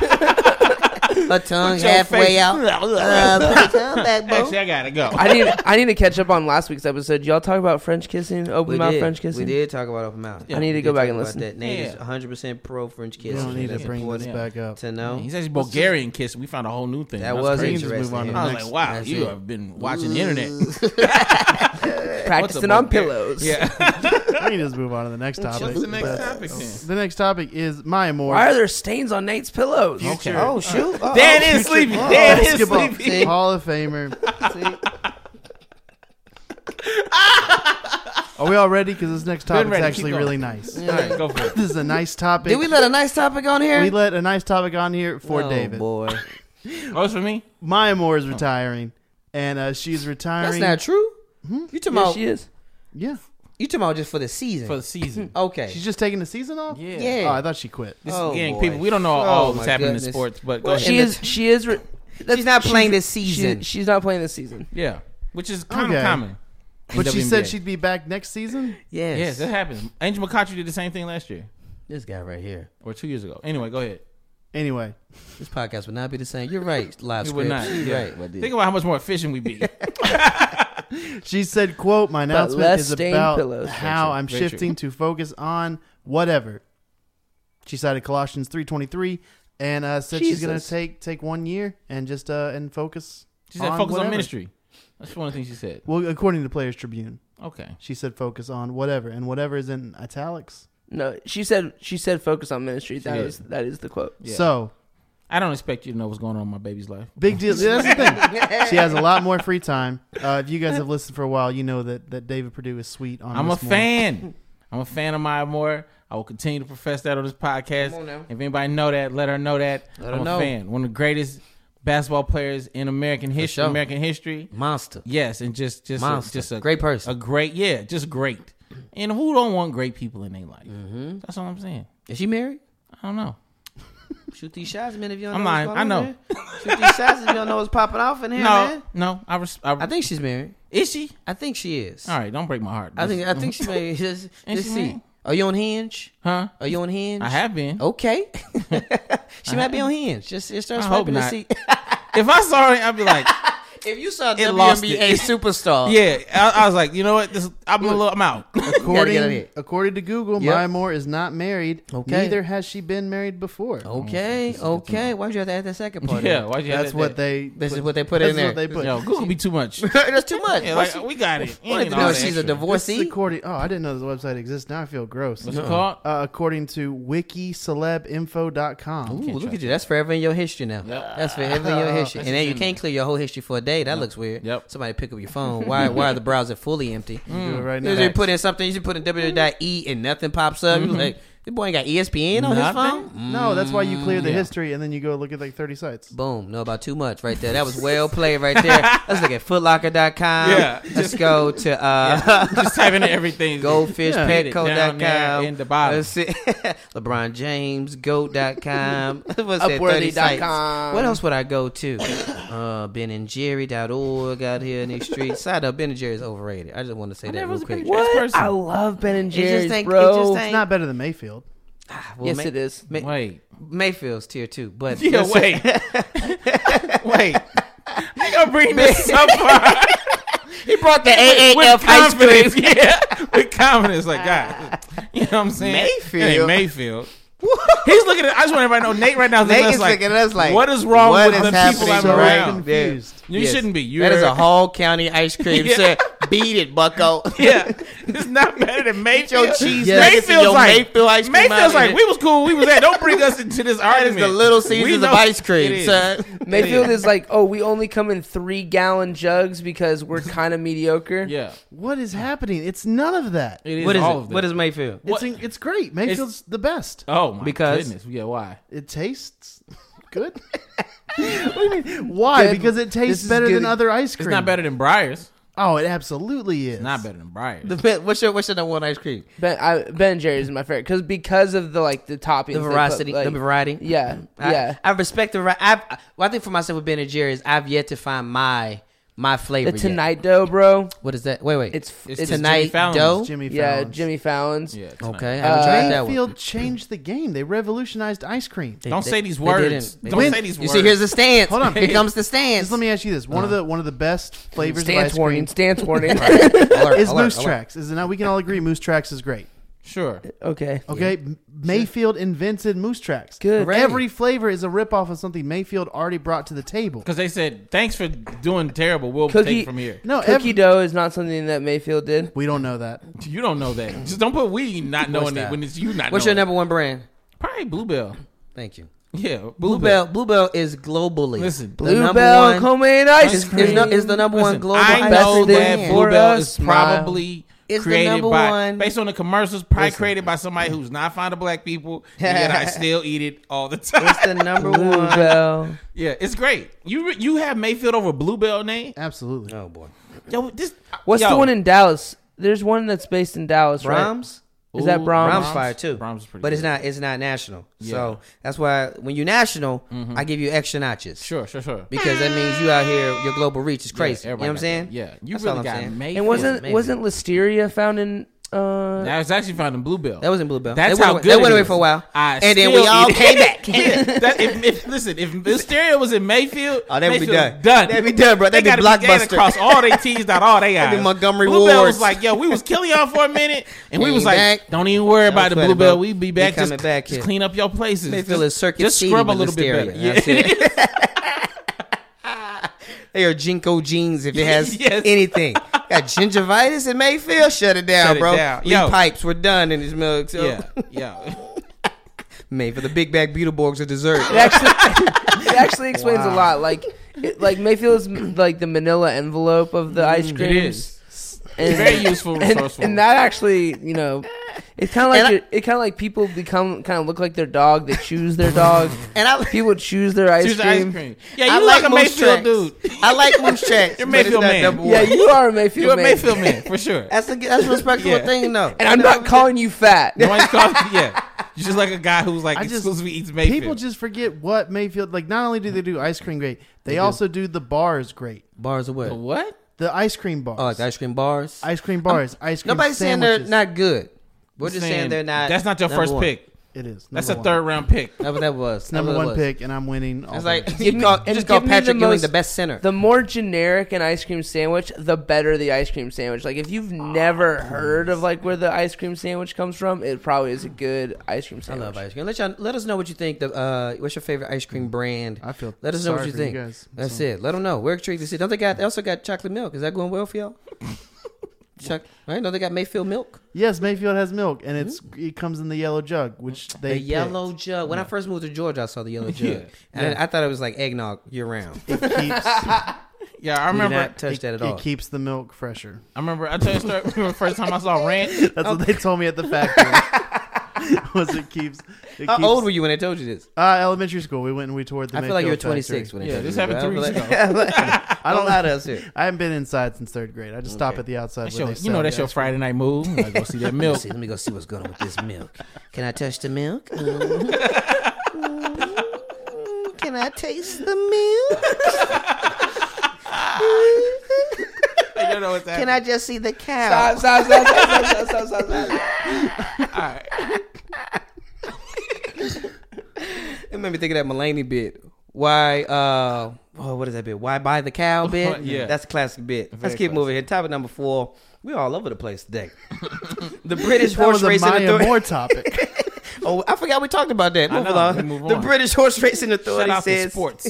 Her tongue Put your halfway face- out. Uh, put your tongue back, bro. Actually, I gotta go. I need I need to catch up on last week's episode. Y'all talk about French kissing, open We mouth did. French kissing. We did talk about open mouth. I need to We go did back talk and about listen. That. Nate is Yeah. one hundred percent pro French We kissing. don't need to That's bring this important back up. to know. He says he's Bulgarian kissing. We found a whole new thing. That That's was crazy. We can just move on to interesting. the I was next. like, wow, That's you it. have been watching the internet. Practicing What's on a Bulgar- pillows. Yeah. We can just move on to the next topic. What's the next But topic then? The next topic is Maya Moore. Why are there stains on Nate's pillows? Okay. Oh shoot! Uh-oh. Dan is sleepy. Dan is Basketball sleepy. Hall of Famer. Are we all ready? Because this next Been topic is ready. actually Keep really going. nice. All right, go for it. This is a nice topic. Did we let a nice topic on here? We let a nice topic on here for oh, David. boy, Oh, it's for me? Maya Moore is retiring, and uh, she's retiring. that's not true. You talking Yeah, about? she is. Yeah, You talking about just for the season? For the season. okay. she's just taking the season off. Yeah. Yeah. Oh, I thought she quit. This Oh, again, boy. people, we don't know Oh, all that's my happening goodness. in sports, but go Well, ahead. She And is. She is. Re- that's- She's not playing this she- season. she's not playing this season. Yeah, which is kind Okay. of common. in But she W N B A. said she'd be back next season. yes. Yes, that happens. Angel McCoughtry did the same thing last year This guy right here. or two years ago. Anyway, go ahead. Anyway, This podcast would not be the same. You're right. Live It would scripts. not. You're Yeah. right. Think about how much more efficient we'd be. she said, "quote My announcement less is stained about pillows." how Very true. I'm Very true. shifting to focus on whatever." She cited Colossians three twenty-three and uh, said she's going to Jesus. take take one year and just uh, and focus. She said on focus whatever. on ministry. That's one of the things she said. Well, according to Players Tribune, Okay. she said focus on whatever, and whatever is in italics. No, she said. She said focus on ministry. That did. is. That is the quote. Yeah. So I don't expect you to know what's going on in my baby's life. big deal. That's the thing. She has a lot more free time. Uh, if you guys have listened for a while, you know that, that David Perdue is sweet on. I'm a Miss Moore. fan. I'm a fan of Maya Moore. I will continue to profess that on this podcast. Come on now. If anybody know that, let her know that. Let I'm her a know. fan. One of the greatest basketball players in American history. sure. American history. Monster. Yes, and just just a, Monster. just a Great person. A great, yeah, just great. And who don't want great people in their life? Mm-hmm. That's all I'm saying. Is she married? I don't know. Shoot these shots, man. If you don't I'm know lying. what's I going know. on, man. Shoot these shots if you don't know what's popping off in here, no, man. no. I, res- I, I think she's married. is she? I think she is. All right, don't break my heart. I think I think she may just, Ain't just she see. married? Are you on Hinge? Huh? Are you on Hinge? I have been. Okay. she might be on Hinge. Just, just start I hope swiping to not. see. If I saw her, I'd be like, If you saw It lost W N B A it. superstar, yeah. I, I was like, you know what? This, I'm a little, I'm out. gotta get out of According, here. according to Google, Yep. Maya Moore is not married. Okay. Neither has she been married before. Okay, okay. Why'd you have to add that second part? yeah, in? why'd you have That's that- what that- they. This is put- what they put that's in there. What they put. Yo, Google be too much. That's too much. Yeah, What's like she- we got it. You what, ain't to all know that she's a extra. This is divorcee? according. Oh, I didn't know this website exists. Now I feel gross. What's it called? Uh, according to wiki celeb info dot com. Ooh, Can't look trust at you. That's forever in your history now. Yep. That's forever in your history. And then you can't clear your whole history for a day. That looks weird. Yep. Somebody pick up your phone. Why Why are the browser fully empty? Do it right You now. just put in something. You should put in w w w dot e and nothing pops up. You're like, The boy ain't got E S P N on his Nothing? phone. No, that's why you clear the Yeah. history and then you go look at like thirty sites. Boom. Know about too much right there. That was well played right there. Let's look at footlocker dot com. Yeah. Let's go to uh, Just typing in everything. goldfish pet co Down dot there com. in the bottom. Let's see. LeBron James, goat dot com. What's that? Upworthy thirty dot sites. com. What else would I go to? Uh, Ben and Jerry dot org out here in these streets. Side up, Ben and Jerry is overrated. I just want to say that never real was a quick. Ben and Jerry's What? person. I love Ben and It just Jerry's, ain't- it bro. just It's ain't- not better than Mayfield. Well, yes, Ma- it is. Ma- Wait. Mayfield's tier two, but Yeah, let's- wait. Wait. You gonna bring this up far? He brought the A A With F ice cream. confidence, yeah. With confidence, like God, you know what I'm saying? Mayfield. It ain't Mayfield. He's looking at. I just want everybody to know. Nate right now is Nate looking at us is like, looking at us like, what is wrong what with is the people happening I'm so right around? confused. You Yes. shouldn't be. You're, That is a Hall County ice cream. Yeah. Sir, beat it, Bucko. Yeah, it's not better than Mayfield. your cheese Yes. nuggets and Mayfield's your like Mayfield ice cream Mayfield's out like here. we was cool. We was there. Don't bring us into this That is argument. the Little We Caesars know- of ice It cream, is. son. Mayfield is like, oh, we only come in three gallon jugs because we're kind of mediocre. Yeah, What is happening? It's none of that. it is What is all it? of this. What is Mayfield? It's in- it's great. Mayfield's the best. Oh my Because- goodness. Yeah, why? It tastes good. What do you mean? Why? Good. Because it This tastes is better good. than other ice cream. It's not better than Briar's. Oh, it absolutely is. It's not better than Briar's. The best- what's your what's your number one ice cream? Ben, I, Ben and Jerry's is my favorite because because of the like the toppings, The they put, variety. like- the variety. Yeah, I, yeah. I respect the. vari- I've. Well, I think for myself with Ben and Jerry's, I've yet to find my my flavor. The yet. Tonight Dough, bro. What is that? Wait, wait. It's It's it's, the Tonight Jimmy Fallon's. dough. Jimmy yeah, Fallon's. Jimmy Fallon's. Yeah, tonight. Okay, I haven't Uh, tried that one. Mayfield changed the game. They revolutionized ice cream. They- Don't they- say these they words. didn't. They Don't didn't. say these You words. see, here's the stance. Hold on. Here comes the stance. Just let me ask you this: one of the one of the best flavors of Stance ice warning. cream Stance warning. Alert, is alert, Moose alert. Tracks. Is it not? We can all agree Moose Tracks is great. Sure. okay. Okay, M- Mayfield invented Moose Tracks. Good. Hooray. Every flavor is a ripoff of something Mayfield already brought to the table. Because they said, thanks for doing terrible. We'll Cookie- take it from here. No, Cookie every, dough is not something that Mayfield did. we don't know that. You don't know that. Just don't put we not knowing that? it when it's you not What's your knowing number one brand? it. Probably Bluebell. Thank you. Yeah, Bluebell. Bluebell is globally. Listen, the Bluebell number one co-made ice is, cream. is, no, is the number one Listen, global. I ice know cream that brand. for Bluebell a is smile. probably It's the created number by, one- based on the commercials, probably Listen. created by somebody who's not fond of black people, and yet I still eat it all the time. It's the number one. Bluebell. Yeah, it's great. You you have Mayfield over Bluebell, Nate? Absolutely. Oh boy. Yo, this What's yo, the one in Dallas? There's one that's based in Dallas, Brahms. right? Is that Ooh, Brahms? Brahms fire too. Brahms is pretty but it's good. not. It's not national. Yeah. So that's why when you're national, I give you extra notches. Sure, sure, sure. Because that means you out here, your global reach is crazy. Yeah, you know what I'm everybody saying? got that. Yeah, you That's all really I'm got saying. Mayfield. And wasn't Amazing. wasn't Listeria found in? Uh, That was actually found in Bluebell. That was in Bluebell. That's they how went, good They it went away is. for a while, I and then still we all eat it. came back. Yeah, that, if, if listen, if Listeria was in Mayfield, Oh, they'd be Mayfield's done. Done. They'd be done, bro. They They'd be gotta gained Blockbuster. across all they T's, not all they I's. They'd be Montgomery Bluebell Wards. was like, yo, we was killing y'all for a minute, and we They was ain't like, back. don't even worry about the sweat it, Bluebell. bro. We be We back. coming Just, back just here. clean up your places. Mayfield just, is Circuit just City scrub a with little bit Listeria. better. That's They are Jinko jeans if it has Yes. anything. Got gingivitis in Mayfield? Shut it down, Shut it bro. down. Lead Yo. pipes, we're done in this milk. So. Yeah, yeah. Made for the Big Bag Beetleborgs of dessert. it actually it actually explains a lot. Like it, like Mayfield is like the Manila envelope of the ice It cream. is. It's very useful, and, resourceful. and that actually, you know, it's kind of like And I- your- it kind of like people become kind of look like their dog. They choose their dog. And I People choose their ice Choose the cream. ice cream. Yeah, you I look like, a Moose Mayfield Tracks. dude. I like Moose Tracks. You're but it's Mayfield not man. number one. Yeah, you are a Mayfield You're a man. Mayfield man for sure. That's a that's a respectable Yeah. thing, though. And I'm not calling you fat. Nobody's calling. Yeah, you're just like a guy who's like I just- exclusively eats Mayfield. People just forget what Mayfield like. Not only do they do ice cream great, they, also do the bars great. Bars of what? The what? The ice cream bars. Oh, like the ice cream bars. ice cream bars. ice cream. Nobody's saying they're sandwiches. not good. We're just saying they're not. That's not your number first one. pick. It is. That's number a one. third round pick. That's what that was. It's number That's what one it was. pick, and I'm winning. All It's the like way. you, me- call, you and just call give me the Patrick Ewing most- the best center. The more generic an ice cream sandwich, the better the ice cream sandwich. Like if you've never heard of like where the ice cream sandwich comes from, it probably is a good ice cream I sandwich. love ice cream. Let y'all, let us know what you think. The uh, what's your favorite ice cream brand? I feel Let us know what sorry you for you think. guys. That's So- it. Let them know. We're intrigued to see. Don't they got? They also got chocolate milk. Is that going well for y'all? Chuck, right? No, they got Mayfield milk. Yes, Mayfield has milk, and it's it comes in the yellow jug, which they The picked. yellow jug. When I first moved to Georgia, I saw the yellow jug, Yeah. and I, I thought it was like eggnog year round. It keeps, Yeah, I I remember. not touch that at all. it keeps the milk fresher. I remember. I tell you a story. Remember the first time I saw ranch. That's what they told me at the factory. was it keeps. It How keeps, old were you when I told you this? Uh, elementary school. We went and we toured the. I feel like you were Mayfield twenty-six factory. when I Yeah, told you this happened bro. three I weeks feel ago. like- I don't Don't lie to us here. I haven't been inside since third grade. I just stop Okay. at the outside. That's where your, they you know sell that's the your ice cream. Friday night move. I go see that Let me, milk. see, let me go see what's going on with this milk. Can I touch the milk? Mm. Mm. Can I taste the milk? You don't know what's Can I just see the cow? Stop, stop, stop, stop, stop, stop, stop, stop. All right. It made me think of that Mulaney bit. Why? Uh, oh, what is that bit? Why buy the cow bit? Yeah. That's a classic bit. Very Let's keep classic. moving here. Topic number four. We're all over the place today. The British That horse was a racing Maya authority. Moore topic. Oh, I forgot we talked about that. I Move know. along. We move The on. British horse racing Shout authority out to says. sports.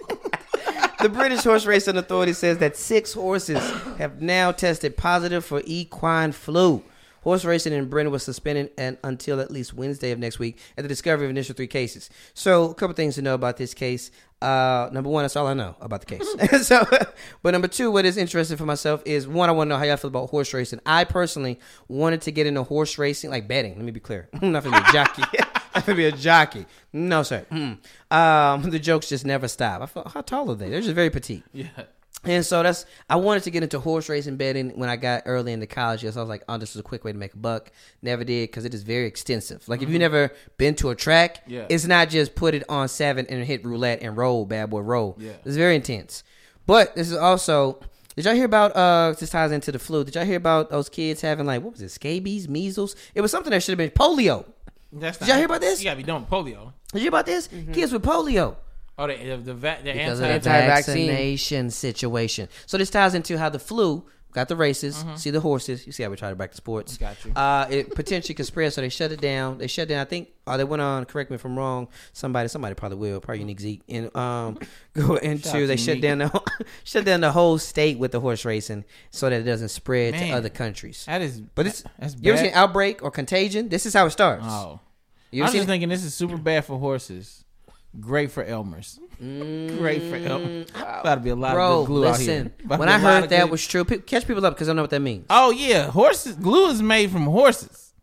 The British Horse Racing Authority says that six horses have now tested positive for equine flu. Horse racing in Britain was suspended and until at least Wednesday of next week at the discovery of initial three cases. So, a couple things to know about this case. Uh, number one, that's all I know about the case. so, but number two, what is interesting for myself is one, I want to know how y'all feel about horse racing. I personally wanted to get into horse racing, like betting. Let me be clear. I'm not gonna be a jockey. I'm gonna be a jockey. No, sir. Mm. Um, the jokes just never stop. I felt, how tall are they? They're just very petite. Yeah. And so that's I wanted to get into horse racing betting when I got early into college. Yes, I was like, oh, this is a quick way to make a buck. Never did because it is very extensive. Like if you've never been to a track, Yeah. it's not just put it on seven and hit roulette and roll, bad boy, roll. Yeah. It's very intense. But this is also. Did y'all hear about? Uh, this ties into the flu. Did y'all hear about those kids having like what was it, scabies, measles? It was something that should have been polio. That's Did y'all hear about this? You gotta be doing polio. Did you hear about this? Kids with polio. Oh, the the the, va- the Because anti. of the Anti-vaccine. vaccination situation. So this ties into how the flu got the races, Mm-hmm. see the horses. You see how we try to back to sports. Got you. Uh, it potentially could spread, so they shut it down. They shut down. I think. Oh, they went on. Correct me if I'm wrong. Somebody, somebody probably will. Probably unique Zeke. And um, go Shout out into to they shut Unique. down the whole, shut down the whole state with the horse racing, so that it doesn't spread Man. to other countries. That is. But it's that's you ever bad. seen outbreak or contagion? This is how it starts. Oh, You I ever was seen just it? thinking this is super bad for horses. Great for Elmer's. Great for Elmer's. About to be a lot Bro, of good glue out here. listen. About to When be a I lot heard of that good- was true, pe- catch people up because I don't know what that means. Oh yeah, horses. Glue is made from horses.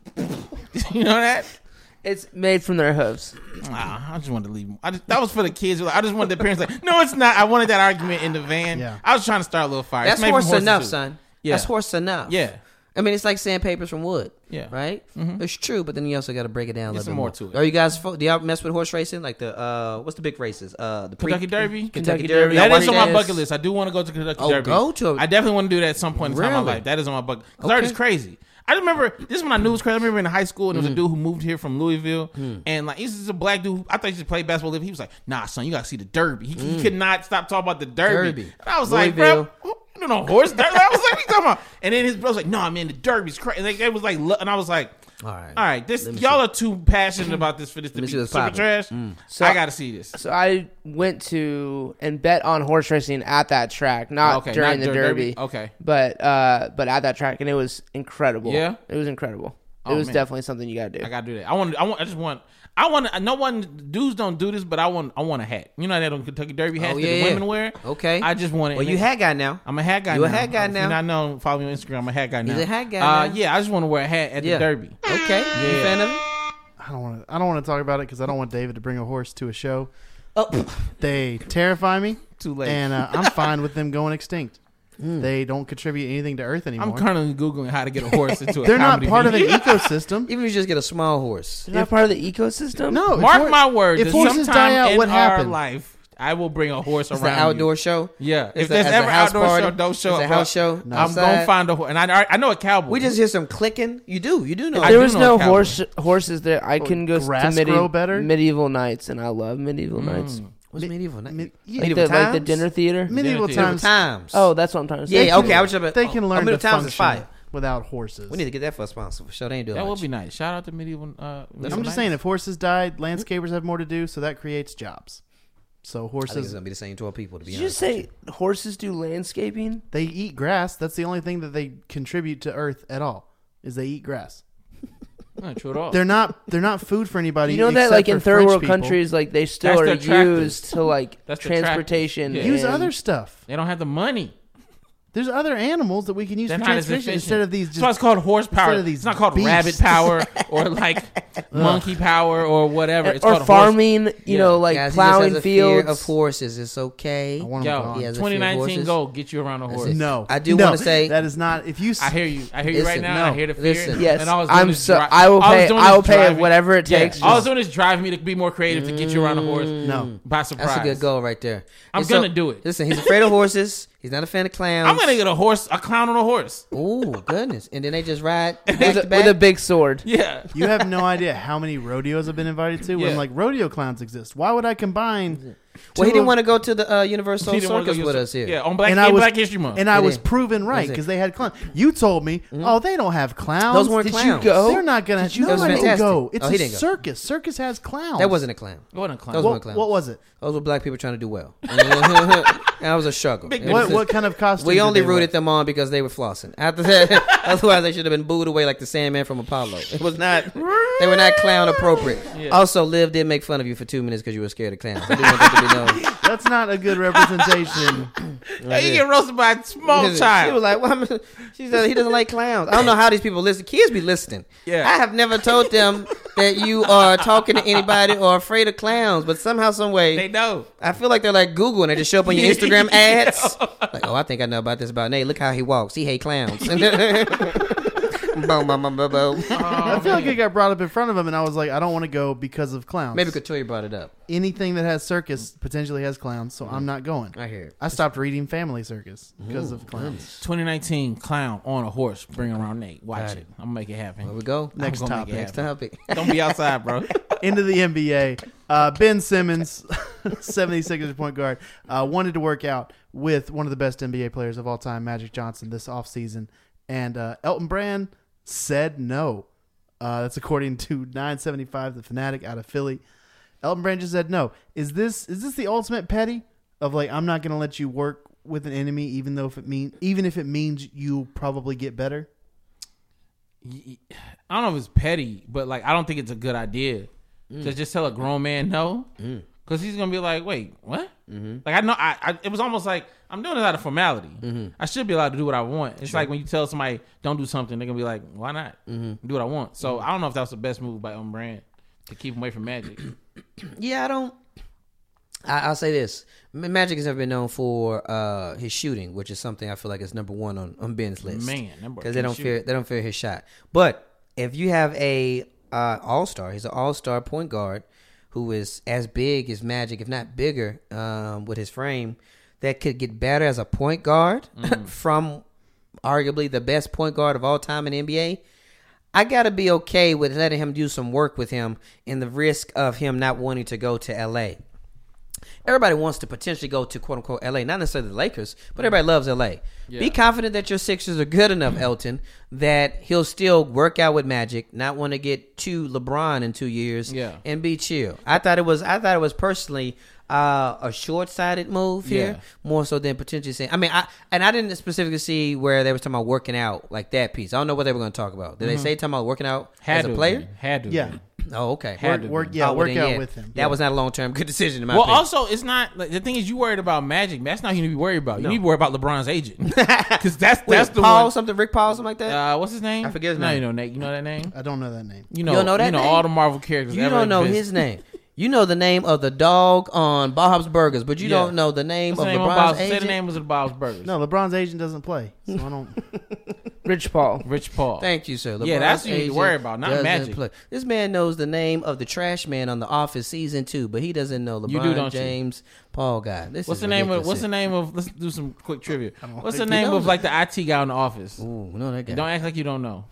You know that? It's made from their hooves. Ah, I just wanted to leave. I just, that was for the kids. I just wanted the parents like, no, it's not. I wanted that argument in the van. Yeah. I was trying to start a little fire. It's That's made from horse horses, enough, too. son. Yeah. That's horse enough. Yeah. I mean, it's like sandpapers from wood. Yeah. Right? It's true, but then you also got to break it down a There's little some bit more more. to it. Are you guys, fo- do y'all mess with horse racing? Like the, uh, what's the big races? Uh, the pre- Kentucky Derby? Kentucky Derby. That Y'all is watch on my that? bucket list. I do want to go to Kentucky Oh, Derby. go to it. I definitely want to do that at some point in time in my Really? life. That is on my bucket. Because I heard Okay. it's crazy. I just remember this is when I knew it was crazy. I remember in high school and there was Mm. a dude who moved here from Louisville, and like he's just a black dude. I thought he just played basketball. He was like, "Nah, son, you gotta see the Derby." He, he could not stop talking about the Derby. Derby. And I was like, Louisville. "Bro, you don't know horse Derby?" I was like, "What you talking about?" And then his bro was like, "No, man, the Derby's crazy." And like, it was like, lo- and I was like, All right. "All right, this Let me y'all see. are too passionate about this for this to Let me be see what's super poppin'. trash." So I gotta see this. So I went to and bet on horse racing at that track, not Okay, during not the dur- Derby. Derby. Okay. but uh, but at that track, and it was incredible. Yeah? it was incredible. It Oh, was man. definitely something you gotta do. I gotta do that. I want. I want. I just want. I want. No one. Dudes don't do this, but I want. I want a hat. You know that on Kentucky Derby hats Oh, that yeah, the yeah. women wear. Okay. I just want it. Well, you hat guy now. I'm a hat guy. You a now. hat guy If now. you're not known, follow me on Instagram. I'm a hat guy now. He's a hat guy Uh, now. yeah, I just want to wear a hat at Yeah. the Derby. Okay. You Yeah. fan of it? I don't want to. I don't want to talk about it because I don't want David to bring a horse to a show. Oh, They terrify me, Too late. and uh, I'm fine with them going extinct. They don't contribute anything to Earth anymore. I'm currently googling how to get a horse into a They're not comedy part of an venue. ecosystem. even if you just get a small horse. They're not part of the ecosystem. No, if Mark hor- my words. If that horses sometime die out, in what our happened? life, I will bring a horse It's around. the outdoor you. show. Yeah, It's if the- there's as a ever house outdoor party? show, don't show It's a up. house show? I'm outside? gonna find a horse, and I I know a cowboy. We just hear some clicking. You do. You do know. If I there do was know no a cowboy. horse horses there, I couldn't go to grass medi- grow better? medieval nights, and I love medieval nights. What's medieval? Not- mid- yeah. Like medieval the, like the times? dinner theater. Medieval Medieval times. times. Oh, that's what I'm trying to say. yeah. Okay. I was just. They can oh, learn medieval to times is function fire. without horses. We need to get that for a sponsor. For sure, they ain't doing That much. would be nice. Shout out to medieval. Uh, I'm just saying, if horses died, landscapers have more to do, so that creates jobs. So I think it's horses, gonna be the same twelve people. To be Did you honest. just say horses do landscaping? they eat grass. That's the only thing that they contribute to Earth at all. Is they eat grass. not true at all. They're not. They're not food for anybody. You know that except like for in third French world people. countries, like they still That's are their tractors. used to like That's their tractors. transportation. Yeah. Use and- other stuff. They don't have the money. There's other animals that we can use They're for not as transportation efficient. instead of these. That's why it's called horsepower. instead of these It's not called beasts. rabbit power or like monkey power or whatever. It's or called horse- farming, you Yeah. know, like Guys, he just plowing has a fear fields. of horses. It's okay. I want 'em Yo, gone. He has a fear of twenty nineteen horses. goal get you around a horse. it. No, I do no, wanna say- that is not. If you, s- I hear you. I hear you right Listen, now. no, I hear the fear. listen. Yes, and all I was doing I'm is so. dri- I will all was pay. doing I is will pay driving- whatever it Yeah, takes. all I was just- doing is driving me to be more creative to get you around a horse. no. By surprise. That's a good goal right there. I'm And so- gonna do it. Listen, he's afraid of horses. He's not a fan of clowns. I'm gonna get a horse, a clown on a horse. Oh goodness! And then they just ride back with, to a, back. with a big sword. Yeah. You have no idea how many rodeos I've been invited to when Yeah. like rodeo clowns exist. Why would I combine? well, he two didn't of- want to go to the uh, Universal He didn't wanna go Circus use with it. us here. Yeah, on Black, and I in was Black History Month. and I It was is. proven right That's it. because they had clowns. You told me, oh, they don't have clowns. Those weren't Did you clowns. go? They're not gonna. Did you no, That was I didn't fantastic. go. It's Oh, he a didn't go. circus. Circus has clowns. That wasn't a clown. It wasn't a clown. Those What, weren't clowns. what was it? Those were black people trying to do well. That was a struggle. It What was- what kind of costume? We did only they wear? rooted them on because they were flossing. After that, otherwise they should have been booed away like the Sandman from Apollo. It was not. They were not clown appropriate. Also, Liv did make fun of you for two minutes because you were scared of clowns. I do want that to be known. That's not a good representation. Hey, you get roasted by a small She child. was like, well, I'm- she said he doesn't like clowns. I don't know how these people listen. Kids be listening. Yeah. I have never told them that you are talking to anybody or afraid of clowns, but somehow, some way, They know. I feel like they're like Google and they just show up on your Instagram ads. Like, oh, I think I know about this about Nate. Look how he walks. He hate clowns. boom, boom, boom, boom, boom. I feel like it got brought up in front of him, and I was like, I don't want to go because of clowns. Maybe Couture brought it up. anything that has circus potentially has clowns, so I'm not going. I hear it. I stopped reading Family Circus because of clowns. twenty nineteen clown on a horse, bring around Nate. Watch Got it. it. I'm gonna make it happen. There we go. Next I'm gonna make topic. it Next happen. topic. Don't be outside, bro. Into the N B A, uh, Ben Simmons, seventy-sixers point guard, uh, wanted to work out with one of the best N B A players of all time, Magic Johnson, this offseason. And uh, Elton Brand said no. Uh, that's according to nine seventy-five, the Fanatic out of Philly. Elton Brand just said no. Is this is this the ultimate petty of like, I'm not going to let you work with an enemy, even though if it mean even if it means you probably get better? I don't know if it's petty, but like I don't think it's a good idea Mm. to just tell a grown man no, because he's gonna be like, wait, what? Mm-hmm. Like I know, I, I it was almost like I'm doing this out of formality. Mm-hmm. I should be allowed to do what I want. It's like when you tell somebody don't do something, they're gonna be like, why not? Mm-hmm. Do what I want. So I don't know if that was the best move by Elton Brand to keep him away from Magic. Yeah, I don't. I, I'll say this: Ma- Magic has never been known for uh, his shooting, which is something I feel like is number one on, on Ben's list. Man, that boy because they can don't shoot. fear they don't fear his shot. But if you have a uh, all star, he's an all star point guard who is as big as Magic, if not bigger, um, with his frame, that could get better as a point guard from arguably the best point guard of all time in the N B A. I got to be okay with letting him do some work with him in the risk of him not wanting to go to L A. Everybody wants to potentially go to quote unquote L A, not necessarily the Lakers, but everybody loves L A. Yeah. Be confident that your Sixers are good enough, Elton, that he'll still work out with Magic, not want to get to LeBron in two years, Yeah. and be chill. I thought it was, I thought it was personally uh, a short-sighted move here, Yeah. more so than potentially saying. I mean, I and I didn't specifically see where they were talking about working out like that piece. I don't know what they were going to talk about. Did they say talking about working out Had as to a have player? been. Had to. have Yeah. been. Oh, okay. Had to Work, have yeah, Oh, well, work then, out yeah. with him. That was not a long-term good decision in my Well, opinion. also, it's not like the thing is you worried about Magic. That's not who you need to be worried about. You need to be worried about LeBron's agent because that's Wait, that's the Paul one. something, Rick Paul, something like that. Uh, what's his name? I forget his no, name. you know Nate. You know that name. I don't know that name. You know, You don't know that you know name? all the Marvel characters. You ever don't know exist. his name. You know the name of the dog on Bob's Burgers, but you Yeah. don't know the name What's the of name of LeBron's Bob's? agent. Say the name was of Bob's Burgers. No, LeBron's agent doesn't play, so I don't. Rich Paul. Rich Paul. Thank you, sir. Yeah, LeBron's that's what you need to agent worry about, not doesn't Magic. play. This man knows the name of the trash man on The Office season two, but he doesn't know LeBron You do, don't you? James Paul guy. This What's is the name of? ridiculous What's the shit. name of? Let's do some quick trivia. What's the like name it. of like the I T guy in the office? Ooh, no, that guy. Don't act like you don't know.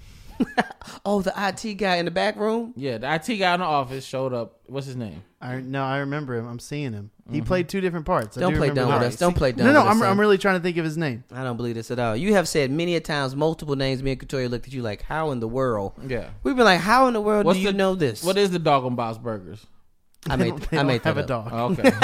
Oh, the I T guy in the back room. Yeah, the I T guy in the office showed up. What's his name? I no, I remember him. I'm seeing him. He played two different parts. I Don't do play remember dumb that. with us. Don't play dumb No, no, with us, I'm, son. I'm really trying to think of his name. I don't believe this at all. You have said many a times multiple names. Me and Couture looked at you like, how in the world? Yeah. We've been like, how in the world What's do you the- know this? What is the dog on Bob's Burgers? I They made, don't- they I don't made have that a up. dog. Oh, okay.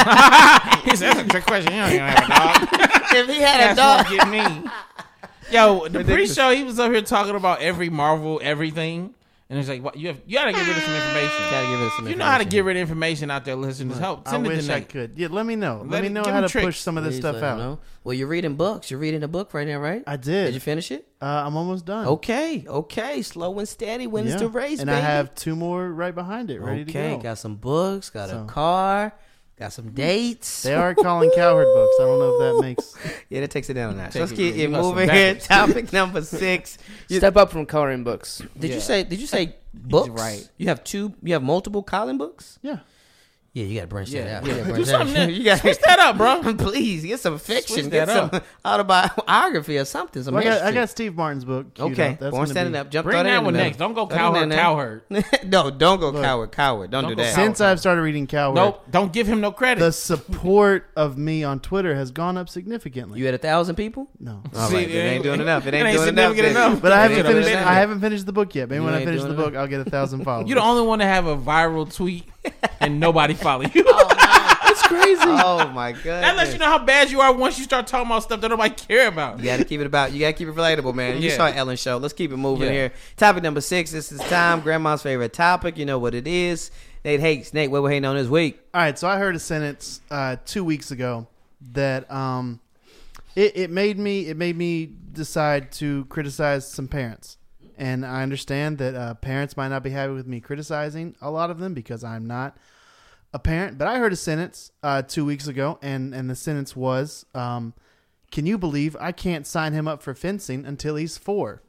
he said that's a trick question. You don't even have a dog. If he had a That's dog, what get me. Yo, the pre-show he was up here talking about every Marvel everything, And it's like, what, you have you gotta get rid of some information. Gotta get rid of some You know how to information. get rid of information out there, listeners. Help. I Send it wish to I Nate. could. Yeah, let me know. Let, Let me it- know give how him to tricks. push some of this Please stuff let them out. know. Well, you're reading books. You're reading a book right now, right? I did. Did you finish it? Uh, I'm almost done. Okay, okay. Slow and steady wins Yeah. the race, and baby. I have two more right behind it, ready okay, to go. got some books, got So- a car, got some dates. They are Colin Cowherd books. I don't know if that makes. Yeah, that takes it down a notch. Take Let's it- keep you it got some moving here. backwards. Topic number six. You- Step up from coloring books. did Yeah. you say? Did you say books? right. You have two. You have multiple Colin books. Yeah. Yeah, you got to branch Yeah, that out. yeah. You gotta Do branch something that out. that- You gotta- switch that up, bro. Please get some fiction. Switch Get that some up. autobiography or something. Some Well, I, got, I history. got Steve Martin's book. queued Okay, up. That's Born gonna Standing be- Up. Jump Bring throw that that in one the middle. next. Don't go Throw that in Cowherd. there. Cowherd. no, don't go Look. coward. Coward. Don't, Don't do go that. coward. Since I've started reading Cowherd, Nope. Don't give him no credit. the support of me on Twitter has gone up significantly. You had a thousand people. no. All See, right, it ain't doing enough. It it ain't ain't doing enough. significant then. enough. But I It haven't ain't finished. doing I enough. haven't finished the book yet. Maybe You when I ain't finish doing the book, enough. I'll get a thousand followers. You're the only one to have a viral tweet and nobody follow you. It's crazy. Oh my god. That lets you know how bad you are once you start talking about stuff that nobody care about. You gotta keep it about. You gotta keep it relatable, man. You Yeah. saw Ellen show. Let's keep it moving Yeah. here. Topic number six. This is time. Grandma's favorite topic. You know what it is. Nate hates. Nate, what we're hating on this week? All right, so I heard a sentence uh, two weeks ago that um, it, it made me it made me decide to criticize some parents, and I understand that uh, parents might not be happy with me criticizing a lot of them because I'm not a parent. But I heard a sentence uh, two weeks ago, and and the sentence was, um, "Can you believe I can't sign him up for fencing until he's four?"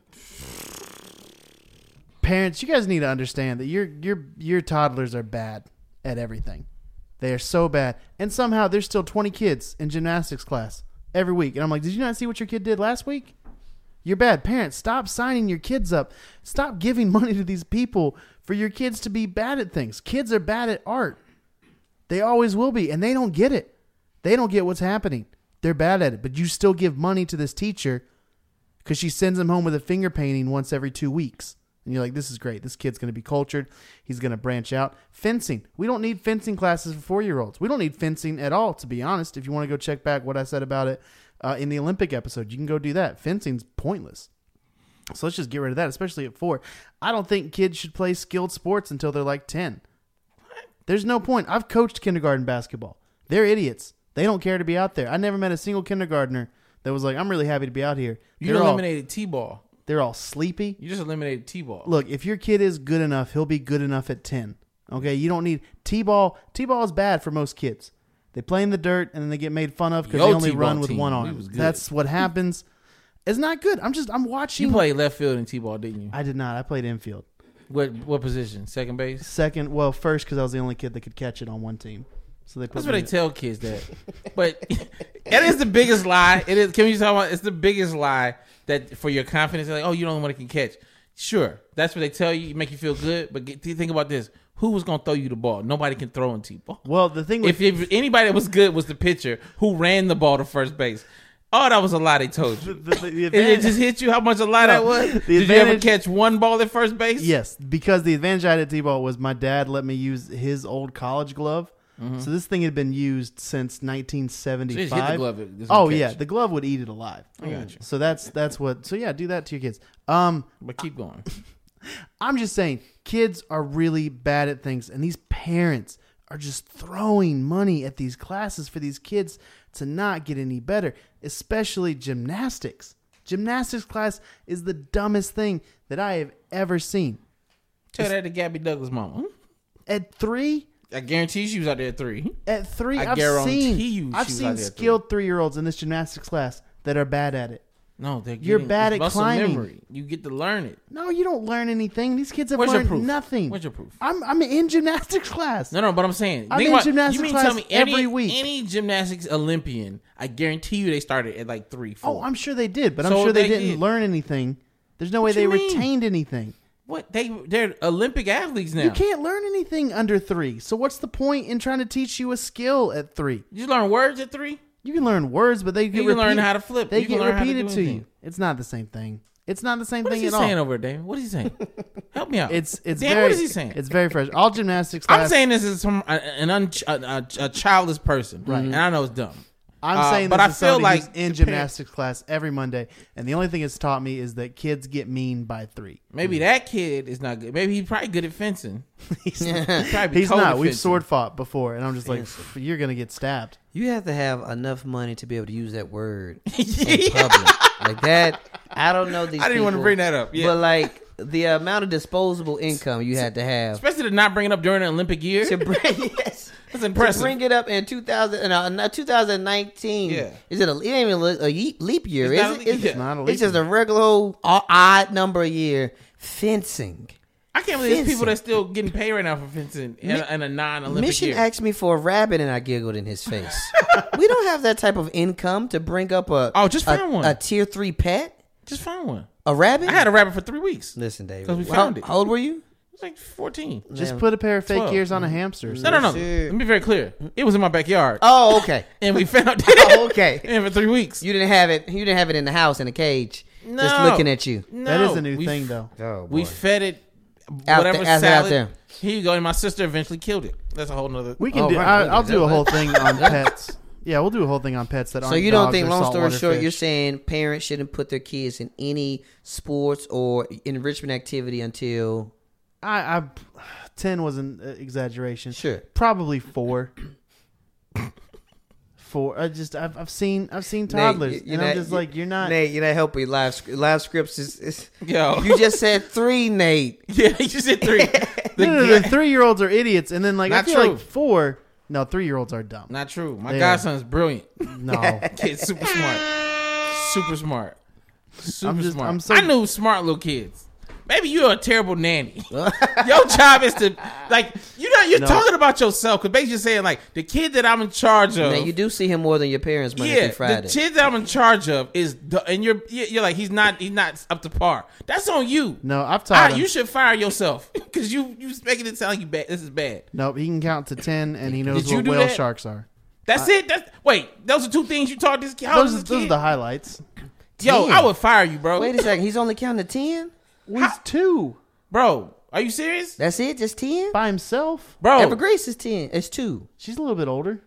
Parents, you guys need to understand that your your your toddlers are bad at everything. They are so bad, and somehow there's still twenty kids in gymnastics class every week. And I'm like, did you not see what your kid did last week? You're bad. Parents, stop signing your kids up. Stop giving money to these people for your kids to be bad at things. Kids are bad at art. They always will be, and they don't get it. They don't get what's happening. They're bad at it, but you still give money to this teacher because she sends them home with a finger painting once every two weeks. And you're like, this is great. This kid's going to be cultured. He's going to branch out. Fencing. We don't need fencing classes for four-year-olds. We don't need fencing at all, to be honest. If you want to go check back what I said about it uh, in the Olympic episode, you can go do that. Fencing's pointless. So let's just get rid of that, especially at four. I don't think kids should play skilled sports until they're like ten. There's no point. I've coached kindergarten basketball. They're idiots. They don't care to be out there. I never met a single kindergartner that was like, I'm really happy to be out here. You They're all, eliminated T-ball. they're all sleepy. You just eliminated T-ball. Look, if your kid is good enough, he'll be good enough at ten. Okay, you don't need T-ball. T-ball is bad for most kids. They play in the dirt and then they get made fun of because Yo, they only T-ball run with team, one we arm. was good. That's what happens. It's not good. I'm just I'm watching. You played left field in T-ball, didn't you? I did not. I played infield. What what position? Second base? Second, well, first because I was the only kid that could catch it on one team. So they put That's me what they in- tell kids that. But it is the biggest lie. It is. Can we talk about? It's the biggest lie that for your confidence. Like, oh, you don't want to can catch. Sure, that's what they tell you. Make you feel good. But get, think about this: who was gonna throw you the ball? Nobody can throw in T-ball. Well, the thing with If, if anybody that was good was the pitcher who ran the ball to first base. Oh, that was a lie they told you. the, the, the It, it advantage, just hit you how much a lie that was. The Did you ever advantage- catch one ball at first base? yes, because the advantage I had at T-ball was my dad let me use his old college glove. So this thing had been used since nineteen seventy-five. So just hit the glove, it doesn't Oh catch. yeah, the glove would eat it alive. I got you. So that's that's what. So yeah, do that to your kids. Um, But keep going. I'm just saying, kids are really bad at things, and these parents are just throwing money at these classes for these kids to not get any better, especially gymnastics. Gymnastics class is the dumbest thing that I have ever seen. Tell that to Gabby Douglas' mama. At three, I guarantee she was out there at three. at three, I I've guarantee seen, you I've she was seen out there at skilled three-year-olds in this gymnastics class that are bad at it. No, they're You're getting- bad it's at muscle climbing. memory. You get to learn it. No, you don't learn anything. These kids have Where's your learned proof? nothing. Where's your proof? I'm I'm in gymnastics class. No, no, but I'm saying, I'm think in about, gymnastics you mean class tell me any, every week. any gymnastics Olympian? I guarantee you they started at like three, four. Oh, I'm sure they did, but I'm So sure they, they didn't did. learn anything. There's no way What they you mean? retained anything. What they they're Olympic athletes now. You can't learn anything under three. So what's the point in trying to teach you a skill at three? You learn words at three. You can learn words, but they get You can learn repeated- how to flip. They You can get learn how to repeated do to, anything. you. It's not the same thing. It's not the same What is thing he at saying all. over there, David? What is he saying? Help me out. It's it's Dan, very. what is he saying? It's very fresh. All gymnastics class. I'm saying this is from a- an un, a, a, a childless person, right? And I know it's dumb. I'm Uh, saying but this I is feel somebody like who's in the parent- gymnastics class every Monday, and the only thing it's taught me is that kids get mean by three. Maybe that kid is not good. Maybe he's probably good at fencing. He's, Probably be he's cold not. at We've fencing. sword fought before, and I'm just like, you're gonna get stabbed. You have to have enough money to be able to use that word in public. Like that, I don't know these I didn't want to people, bring that up. Yeah. But like the amount of disposable income you had to have Especially to not bring it up during the Olympic year. to bring yes, That's impressive. to bring it up in two thousand, uh, not twenty nineteen. Yeah. Is it a, it ain't even a ye- leap year, It's is not a it? leap- It's, yeah. It's not a it's leap just a regular old o- odd number a year fencing. I can't believe there's people Fencing. that's still getting paid right now for fencing in, Mi- in a non-Olympic Mission year. asked me for a rabbit and I giggled in his face. We don't have that type of income to bring up a Oh, just a, find one. a tier three pet. Just find one. A rabbit? I had a rabbit for three weeks. Listen, David. 'Cause we how, found it. how old were you? I was like fourteen. Just Yeah. put a pair of fake twelve. ears on a hamster. No, no, no. Shit. Let me be very clear. It was in my backyard, Oh, okay. and we found it. Oh, okay. And for three weeks. You didn't have it. You didn't have it in the house in a cage, No. just looking at you. No. That is a new We thing, f- though. Oh, We fed it Out whatever there- out there, out salad. there. Here you go. And my sister eventually killed it. That's a whole nother. We can Oh, do. my I, I'll goodness. do a whole thing on pets. Yeah, we'll do a whole thing on pets that So aren't you don't dogs think, or long story saltwater short, fish. you're saying parents shouldn't put their kids in any sports or enrichment activity until I, I ten was an uh, exaggeration. Sure. Probably four. Four. I just I've I've seen I've seen toddlers, Nate, you- and you're I'm not- just like, you're not. Nate, you're not helping. Live sc- live scripts is, is Yo. You just said three, Nate. Yeah, you just said three. The No, no, no, guy- three year olds are idiots, and then like I Not feel true. like four. No, three year olds are dumb. Not true. My Yeah. godson's brilliant. No, Kid's super smart. Super smart. Super I'm just- smart. I'm so- I knew smart little kids. Maybe you're a terrible nanny. Your job is to, like, you know, you're No. talking about yourself because basically you're saying, like, the kid that I'm in charge of. Now you do see him more than your parents Monday yeah, through Friday. the kid that I'm in charge of is, the, and you're you're like, he's not he's not up to par. That's on you. no, I've taught Ah, him. you should fire yourself because you you making it sound like you bad. This is bad. Nope, he can count to ten, and he knows Did you what do whale that? sharks are. That's it. That's wait. Those are two things you taught this kid. How old Those, is are- this those are kid? the highlights. Yo, ten. I would fire you, bro. Wait a second. He's only counting to ten. Was two Bro, are you serious? That's it. Just ten. by himself. Bro, Evergrace is ten. It's two. She's a little bit older.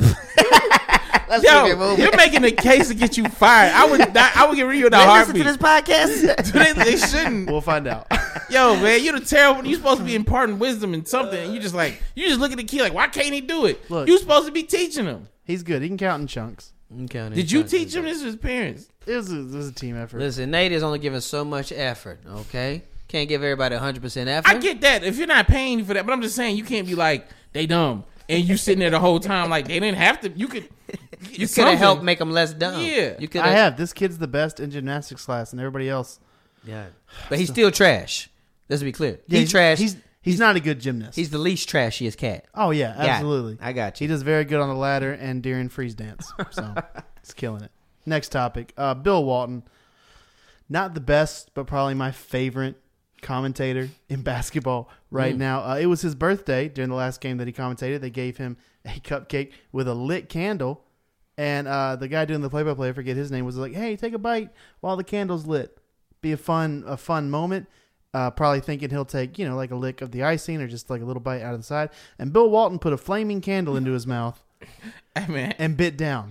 Let's yo, keep it moving. you're making a case to get you fired. I would not, I would get rid of you in a They listen heartbeat. to this podcast. they, they shouldn't. We'll find out. Yo, man, you're the terrible. You're supposed to be imparting wisdom and something. And you just like, you just look at the kid like, why can't he do it? Look. You supposed to be teaching him. He's good. He can count in chunks. Did you teach him? This was his parents. It was a, it was a team effort. Listen, Nate is only giving so much effort. Okay, can't give everybody one hundred percent effort. I get that. If you're not paying for that, but I'm just saying you can't be like, they dumb. And you sitting there the whole time like they didn't have to. You could. You could have helped make them less dumb. Yeah. you could. I have. This kid's the best in gymnastics class, and everybody else. Yeah, but he's still trash. Let's be clear. Yeah, he's, trash. He's he's not a good gymnast. He's the least trashiest cat. oh yeah, Got it. absolutely. I got He you. does very good on the ladder and during freeze dance. So he's killing it. Next topic. Uh, Bill Walton. Not the best, but probably my favorite commentator in basketball right Mm. now. Uh, it was his birthday during the last game that he commentated. They gave him a cupcake with a lit candle. And uh, the guy doing the play-by-play, I forget his name, was like, "Hey, take a bite while the candle's lit. Be a fun, a fun moment." Uh, probably thinking he'll take, you know, like a lick of the icing or just like a little bite out of the side. And Bill Walton put a flaming candle into his mouth Hey, man, and bit down.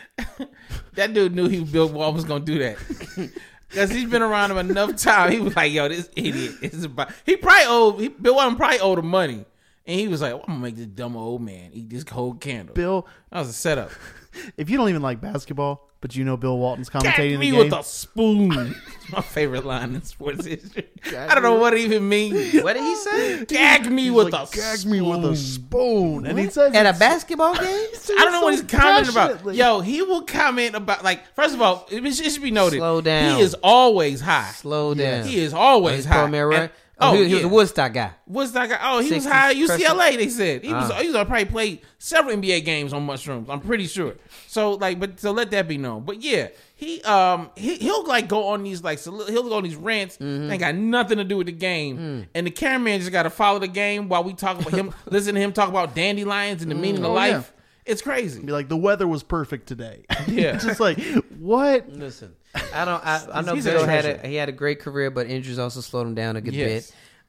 that dude knew he Bill Wall was gonna do that. Because he's been around him enough time. He was like, yo, this idiot is about. He probably owed, he, Bill Walton probably owed him money. And he was like, well, I'm going to make this dumb old man eat this cold candle. Bill, That was a setup. if you don't even like basketball, but you know Bill Walton's Gag commentating me the with game, a spoon. It's my favorite line in sports history. I don't know what it even means. What did he say? Gag me he's with like, a gag spoon. me with a spoon. And he says At a it's- basketball game? I don't know what he's so commenting about. passionately. Yo, he will comment about, like, first of all, it should it should be noted. Slow down. He is always high. Slow down. He is always He's high. Pro Mirror. And- Oh, oh, he, he was yeah. a Woodstock guy. What's that guy? Oh, he was sixties high at U C L A. freshman. They said he was. Ah. He was probably played several N B A games on mushrooms. I'm pretty sure. So like, but so let that be known. But yeah, he um he he'll like go on these like so he'll go on these rants. Mm-hmm. That ain't got nothing to do with the game. Mm. And the cameraman just got to follow the game while we talk about him. Listen to him talk about dandelions and the meaning of Oh, life. It's crazy. be like, the weather was perfect today. Yeah. Just like, what? Listen, I don't. I, I know He's a Bill had treasure. a he had a great career, but injuries also slowed him down a good Yes. bit.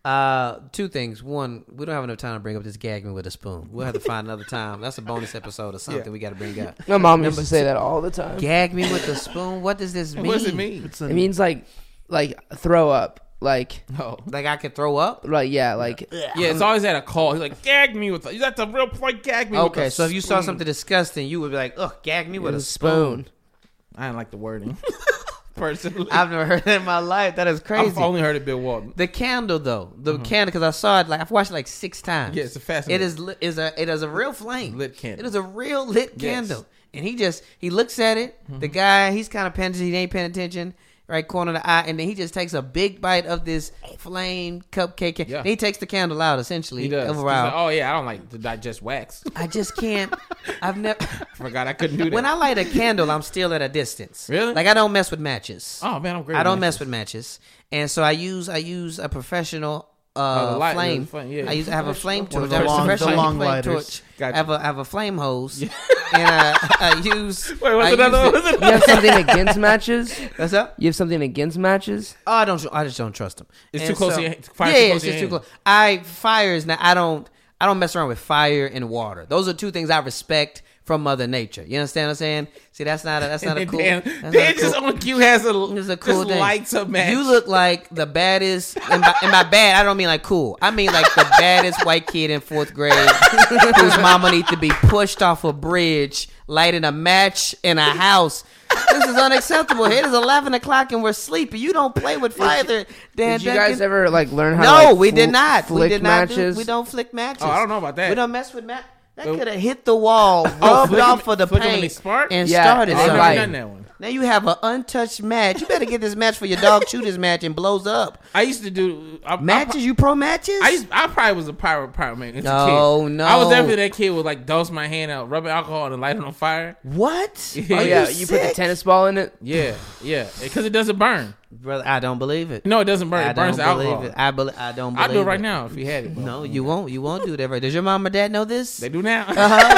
Uh, two things. One, we don't have enough time to bring up this gag me with a spoon. We'll have to find another time. That's a bonus episode or something Yeah. we got to bring up. My mom used Number to say two, that all the time. Gag me with a spoon. What does this mean? What does it mean? It's It an- means like like throw up. Like Oh. Like I could throw up? like yeah, like Yeah, it's always at a call. He's like, gag me with. A, that's a real point. Gag me. Okay, with a so if you saw spoon. something disgusting, you would be like, ugh, gag me with with a spoon. I didn't like the wording. Personally, I've never heard that in my life. That is crazy. I've only heard it Bill Walton. The candle, though, the candle, because I saw it like I've watched it like six times. Yeah, it's a It fascinating. is li- is a it is a real flame. Lit candle. It is a real lit Yes. candle, and he just he looks at it. The guy, he's kind of paying attention. He ain't paying attention. Right corner of the eye, and then he just takes a big bite of this flame cupcake. Yeah. Then he takes the candle out essentially. He does. He's Overall, like, oh yeah, I don't like to digest wax. I just can't. I've never. Forgot I couldn't do that. When I light a candle, I'm still at a distance. Really? Like I don't mess with matches. oh man, I'm great. I don't with mess matches. with matches, and so I use I use a professional Oh, uh, the light- flame. the flame, yeah. I use I have a flame One of torch. the I have a long- the professional long flame lighters. torch. Gotcha. I have a I have a flame hose, and I, I use. Wait, what's I another use one? What's it- you have something against matches. What's up? You have something against matches. Oh, I don't. I just don't trust them. It's And too close so- to your- fire's yeah, too yeah, close it's to just your too hand. close. I fire is not. I don't. I don't mess around with fire and water. Those are two things I respect from Mother Nature. You understand what I'm saying? See, that's not a, that's not a cool. Dan, that's not Dan a just cool- on cue has a, It's a cool just thing. lights up match. You look like the baddest, and by, and by bad, I don't mean like cool. I mean like the baddest white kid in fourth grade whose mama needs to be pushed off a bridge, lighting a match in a house. This is unacceptable. It is eleven o'clock and we're sleepy. You don't play with fire, Dan. Did you Duncan. guys ever like learn how? No, to, like, we fl- did not. We flick did not. matches. Do, we don't flick matches. Oh, I don't know about that. We don't mess with match. That Oh. could have hit the wall, rubbed Oh, flick 'em- off of the flick 'em when they paint, spark? and Yeah, started it's I've a never light. done that one. Now you have an untouched match. You better get this match for your dog shoot this match and blows up. I used to do I, Matches? You pro matches? I, I used. I probably was a pirate pirate man. As a No, kid. no. I was definitely that kid would like dose my hand out, rub alcohol, and light it on fire. What? Yeah. Oh Are yeah, you you put the sick? tennis ball in it. Yeah, yeah, because it doesn't burn. Brother, I don't believe it. No, it doesn't burn. I It burns the don't believe alcohol. it. I, believe. I don't believe I'll do it right it. now if you had it. No, you won't. You won't do that right. Does your mom or dad know this? They do now. Oh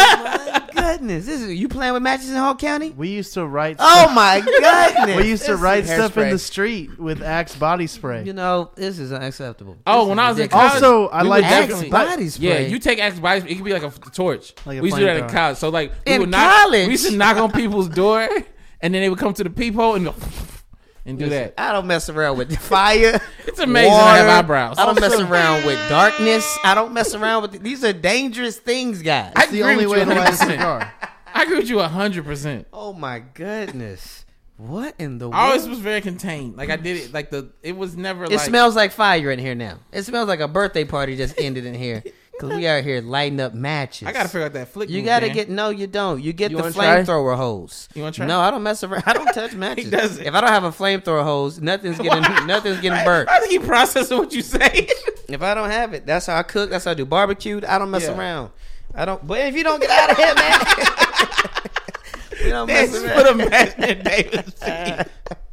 my goodness! This is you playing with matches in Hall County? We used to write. Oh my goodness! We used to This write is- stuff in hairspray. the street with Axe body spray. You know, this is unacceptable. Oh, This when is I was in ridiculous. college, Also, I we like would Axe definitely- body spray. Yeah, you take Axe body. It could be like a f- torch. Like a we used to do that in flamethrower. college. So like we In would knock, college? we used to knock on people's door, and then they would come to the peephole and go and do that. I don't mess around with fire. It's amazing I have eyebrows. I don't mess Also- around with darkness. I don't mess around with these are dangerous things, guys. I It's the agree only with way you to light a one hundred percent. cigar. I agree with you hundred percent. Oh my goodness! What in the world? I always was very contained. Like I did it. Like the it was never. It like, smells like fire in here now. It smells like a birthday party just ended in here because we out here lighting up matches. I gotta figure out that flick. You move, got to man. get no, you don't. You get You the wanna try? flamethrower hose. You wanna try? No, I don't mess around. I don't touch matches. doesn't. If I don't have a flamethrower hose, nothing's getting nothing's getting burnt. I think he processing what you say. If I don't have it, that's how I cook. That's how I do barbecued. I don't mess Yeah. around. I don't. But if you don't get out of here, man, we don't That's mess put a around. match in David's feet.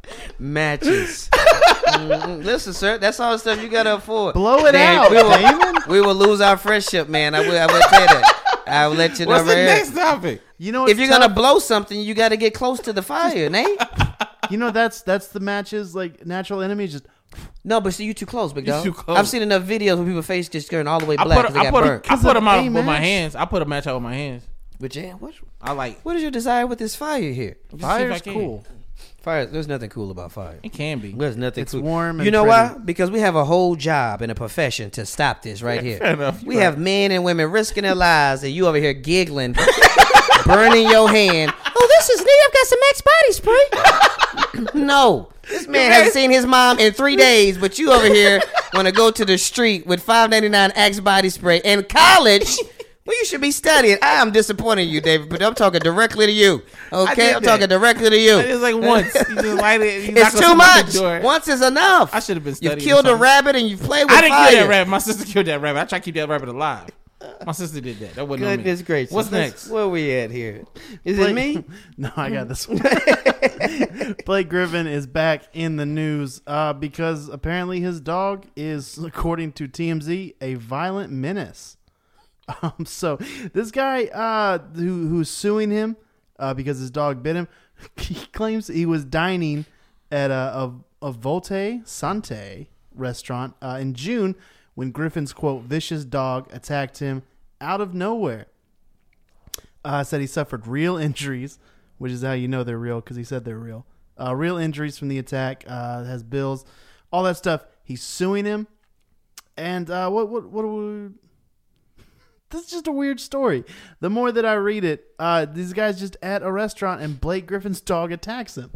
Matches. Mm-mm. Listen, sir, that's all the stuff you gotta afford. Blow it Dan, out, we will, Damon. we will lose our friendship, man. I will. I will tell you that. I will let you know. What's the right here. next topic? You know, If it's you're tough. gonna blow something, you got to get close to the fire, Nate. you know that's that's the matches like natural enemies. Just No, but see, you too close, big You dog. too close. I've seen enough videos where people's face just turn all the way I black put, because they I got put, burnt. I put them out a with my match. hands. I put a match out with my hands. But yeah, what? I like. What is your desire with this fire here? Just see if I fire's can. cool. Fire. There's nothing cool about fire. It can be. There's nothing It's cool. warm and You know pretty. why? Because we have a whole job and a profession to stop this right here. fair enough. We You're have men and women risking their lives, and you over here giggling, burning your hand. Oh, this is neat. I've got some Axe body spray. No, this man hasn't seen his mom in three days, but you over here want to go to the street with five ninety-nine Axe body spray in college. Well, you should be studying. I am disappointed in you, David, but I'm talking directly to you. Okay, did I'm that. talking directly to you. It's like once. You just light it. You It's knock on too somebody's much. door. Once is enough. I should have been You've studying killed a something. rabbit and you've played with I didn't fire. kill that rabbit. My sister killed that rabbit. I tried to keep that rabbit alive. My sister did that. That wasn't on me. Goodness gracious. What's Let's- next? Where we at here? Is Blake- it me? No, I got this one. Blake Griffin is back in the news uh, because apparently his dog is, according to T M Z, a violent menace. Um, so this guy uh, who who's suing him uh, because his dog bit him, he claims he was dining at a, a, a Volte Sante restaurant uh, in June when Griffin's, quote, vicious dog attacked him out of nowhere. Uh, said he suffered real injuries, which is how you know they're real because he said they're real. Uh, real injuries from the attack, uh, has bills, all that stuff. He's suing him. And uh, what, what, what, what, this is just a weird story. The more that I read it, uh, these guys just at a restaurant and Blake Griffin's dog attacks him.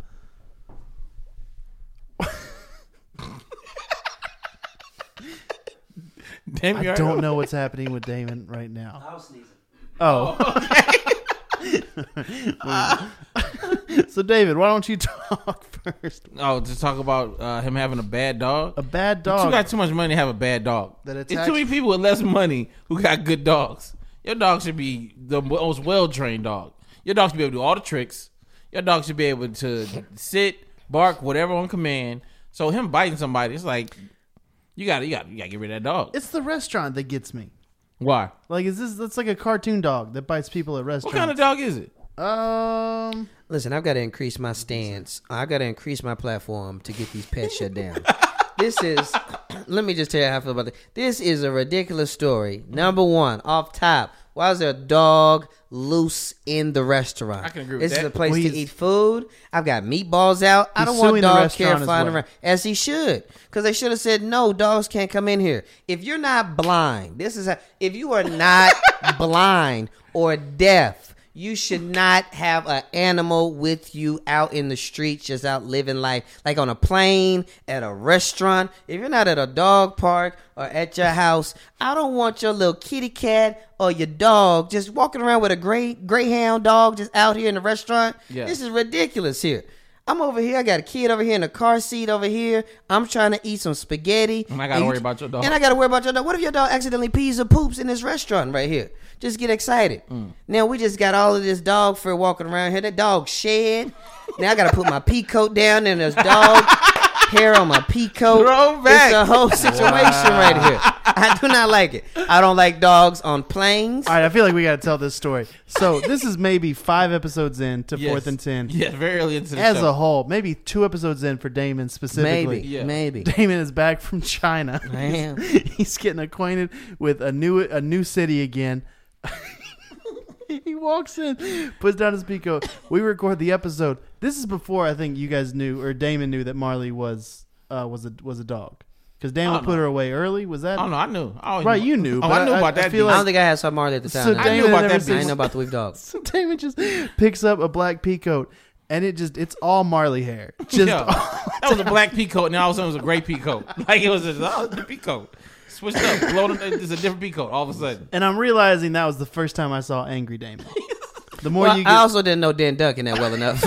Damn, I don't know what's happening with Damon right now. I was sneezing. Oh. So, David, why don't you talk first? Oh, to talk about uh, him having a bad dog? A bad But dog. you got too much money to have a bad dog. That It's attacks- too many people with less money who got good dogs. Your dog should be the most well-trained dog. Your dog should be able to do all the tricks. Your dog should be able to sit, bark, whatever on command. So him biting somebody, it's like you got you got you got to get rid of that dog. It's the restaurant that gets me. Why? Like, is this? That's like a cartoon dog that bites people at What restaurants. kind of dog is it? Um, Listen, I've got to increase my stance. I've got to increase my platform to get these pets shut down. This is, let me just tell you how I feel about this. This is a ridiculous story. Number one, off top, why is there a dog loose in the restaurant? I can agree with this that. This is a place Well, to he's- eat food. I've got meatballs out. I He's don't want suing the dog restaurant care as flying well. around. As he should. Because they should have said, no, dogs can't come in here. If you're not blind, this is, a, if you are not blind or deaf, you should not have an animal with you out in the streets, just out living life, like on a plane, at a restaurant. If you're not at a dog park or at your house, I don't want your little kitty cat or your dog just walking around with a gray greyhound dog just out here in the restaurant. Yeah. This is ridiculous here. I'm over here. I got a kid over here in the car seat over here. I'm trying to eat some spaghetti. And I gotta you- worry about your dog. And I got to worry about your dog. What if your dog accidentally pees or poops in this restaurant right here? Just get excited. Mm. Now we just got all of this dog fur walking around here. That dog shed. Now I got to put my pea coat down and there's dog hair on my pea coat. Throwback. It's a whole situation right here. I do not like it. I don't like dogs on planes. all right, I feel like we got to tell this story. So this is maybe five episodes in to Yes. Fourth and Ten. Yeah, very early into the As show. a whole, maybe two episodes in for Damon specifically. Maybe. Yeah. Maybe. Damon is back from China. I am. He's getting acquainted with a new a new city again. He walks in, puts down his pico. We record the episode. This is before I think you guys knew, or Damon knew, that Marley was uh, was a was a dog. Because Damon Oh, put no. her away early. Was that? Oh no, I knew. I always Right, knew. you knew, Oh, but I knew I- about I that. feel beef. I like- don't think I had some Marley at the time. So though. I Damon knew about never that says- I beef. ain't know about the weave dog. So Damon just picks up a black peacoat, and it just it's all Marley hair. Just Yeah. That was a black peacoat, and all of a sudden it was a gray peacoat. Like it was just oh, it's a peacoat. Switched up, glowed. It's a different peacoat all of a sudden. and I'm realizing that was the first time I saw Angry Damon. The more Well, you get, I also didn't know Dan Duncan that well enough.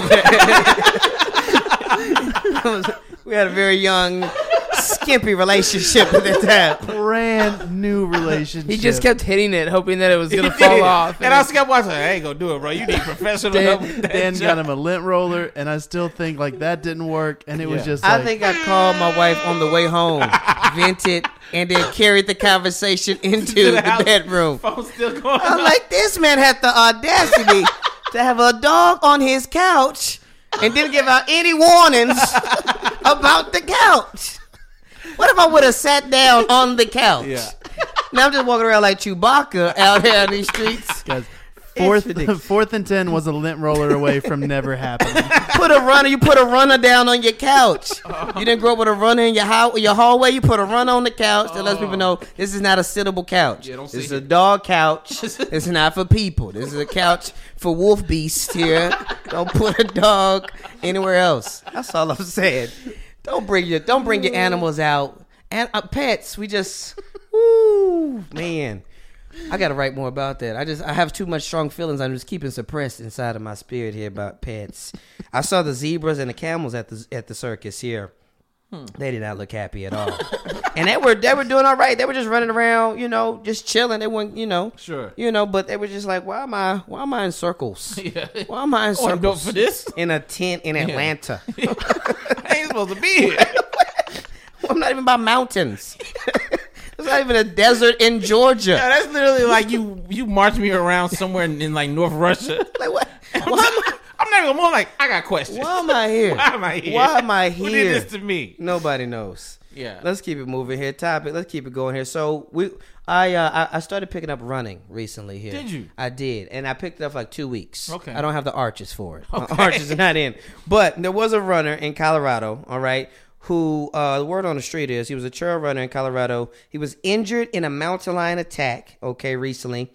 We had a very young, skimpy relationship at that time. brand new relationship. He just kept hitting it, hoping that it was gonna fall off. And I just kept watching. I ain't gonna do it, bro. You need professional help. Dan, with that Dan job. got him a lint roller, and I still think like that didn't work, and it was Yeah. just. I Like, think I called my wife on the way home, vented, and then carried the conversation into To the, house. bedroom. Phone's still going. I'm on. like, this man had the audacity to have a dog on his couch and didn't give out any warnings about the couch. What if I would have sat down on the couch? Yeah. Now I'm just walking around like Chewbacca out here on these streets. guys, fourth, ridiculous. fourth and ten was a lint roller away from never happening. Put a runner. You put a runner down on your couch. You didn't grow up with a runner in your hall, your hallway. You put a runner on the couch that lets people know this is not a sittable couch. Yeah, don't this see is a it. dog couch. It's not for people. This is a couch for wolf beasts here. Don't put a dog anywhere else. That's all I'm saying. Don't bring your don't bring your animals out. And uh, pets, we just, woo, man. I gotta write more about that. I just I have too much strong feelings. I'm just keeping suppressed inside of my spirit here about pets. I saw the zebras and the camels at the at the circus here. They did not look happy at all, and they were they were doing all right. They were just running around, you know, just chilling. They weren't, you know, Sure. you know, but they were just like, why am I why am I in circles? Yeah. Why am I in I wasn't built circles for this. in a tent in Atlanta? I ain't supposed to be here. I'm not even by mountains. It's not even a desert in Georgia. Yeah, that's literally like you you march me around somewhere in, in like North Russia. Like what? I'm, Why am I- I'm not not even more like, I got questions. Why am I here? Why am I here? Why am I here? Who did this to me? Nobody knows. Yeah. Let's keep it moving here. Topic. Let's keep it going here. So we, I, uh, I, I started picking up running recently here. Did you? I did, and I picked it up for like two weeks. Okay. I don't have the arches for it. Okay. My arches are not in. But there was a runner in Colorado. All right. Who uh, the word on the street is he was a trail runner in Colorado. He was injured in a mountain lion attack. Okay, recently,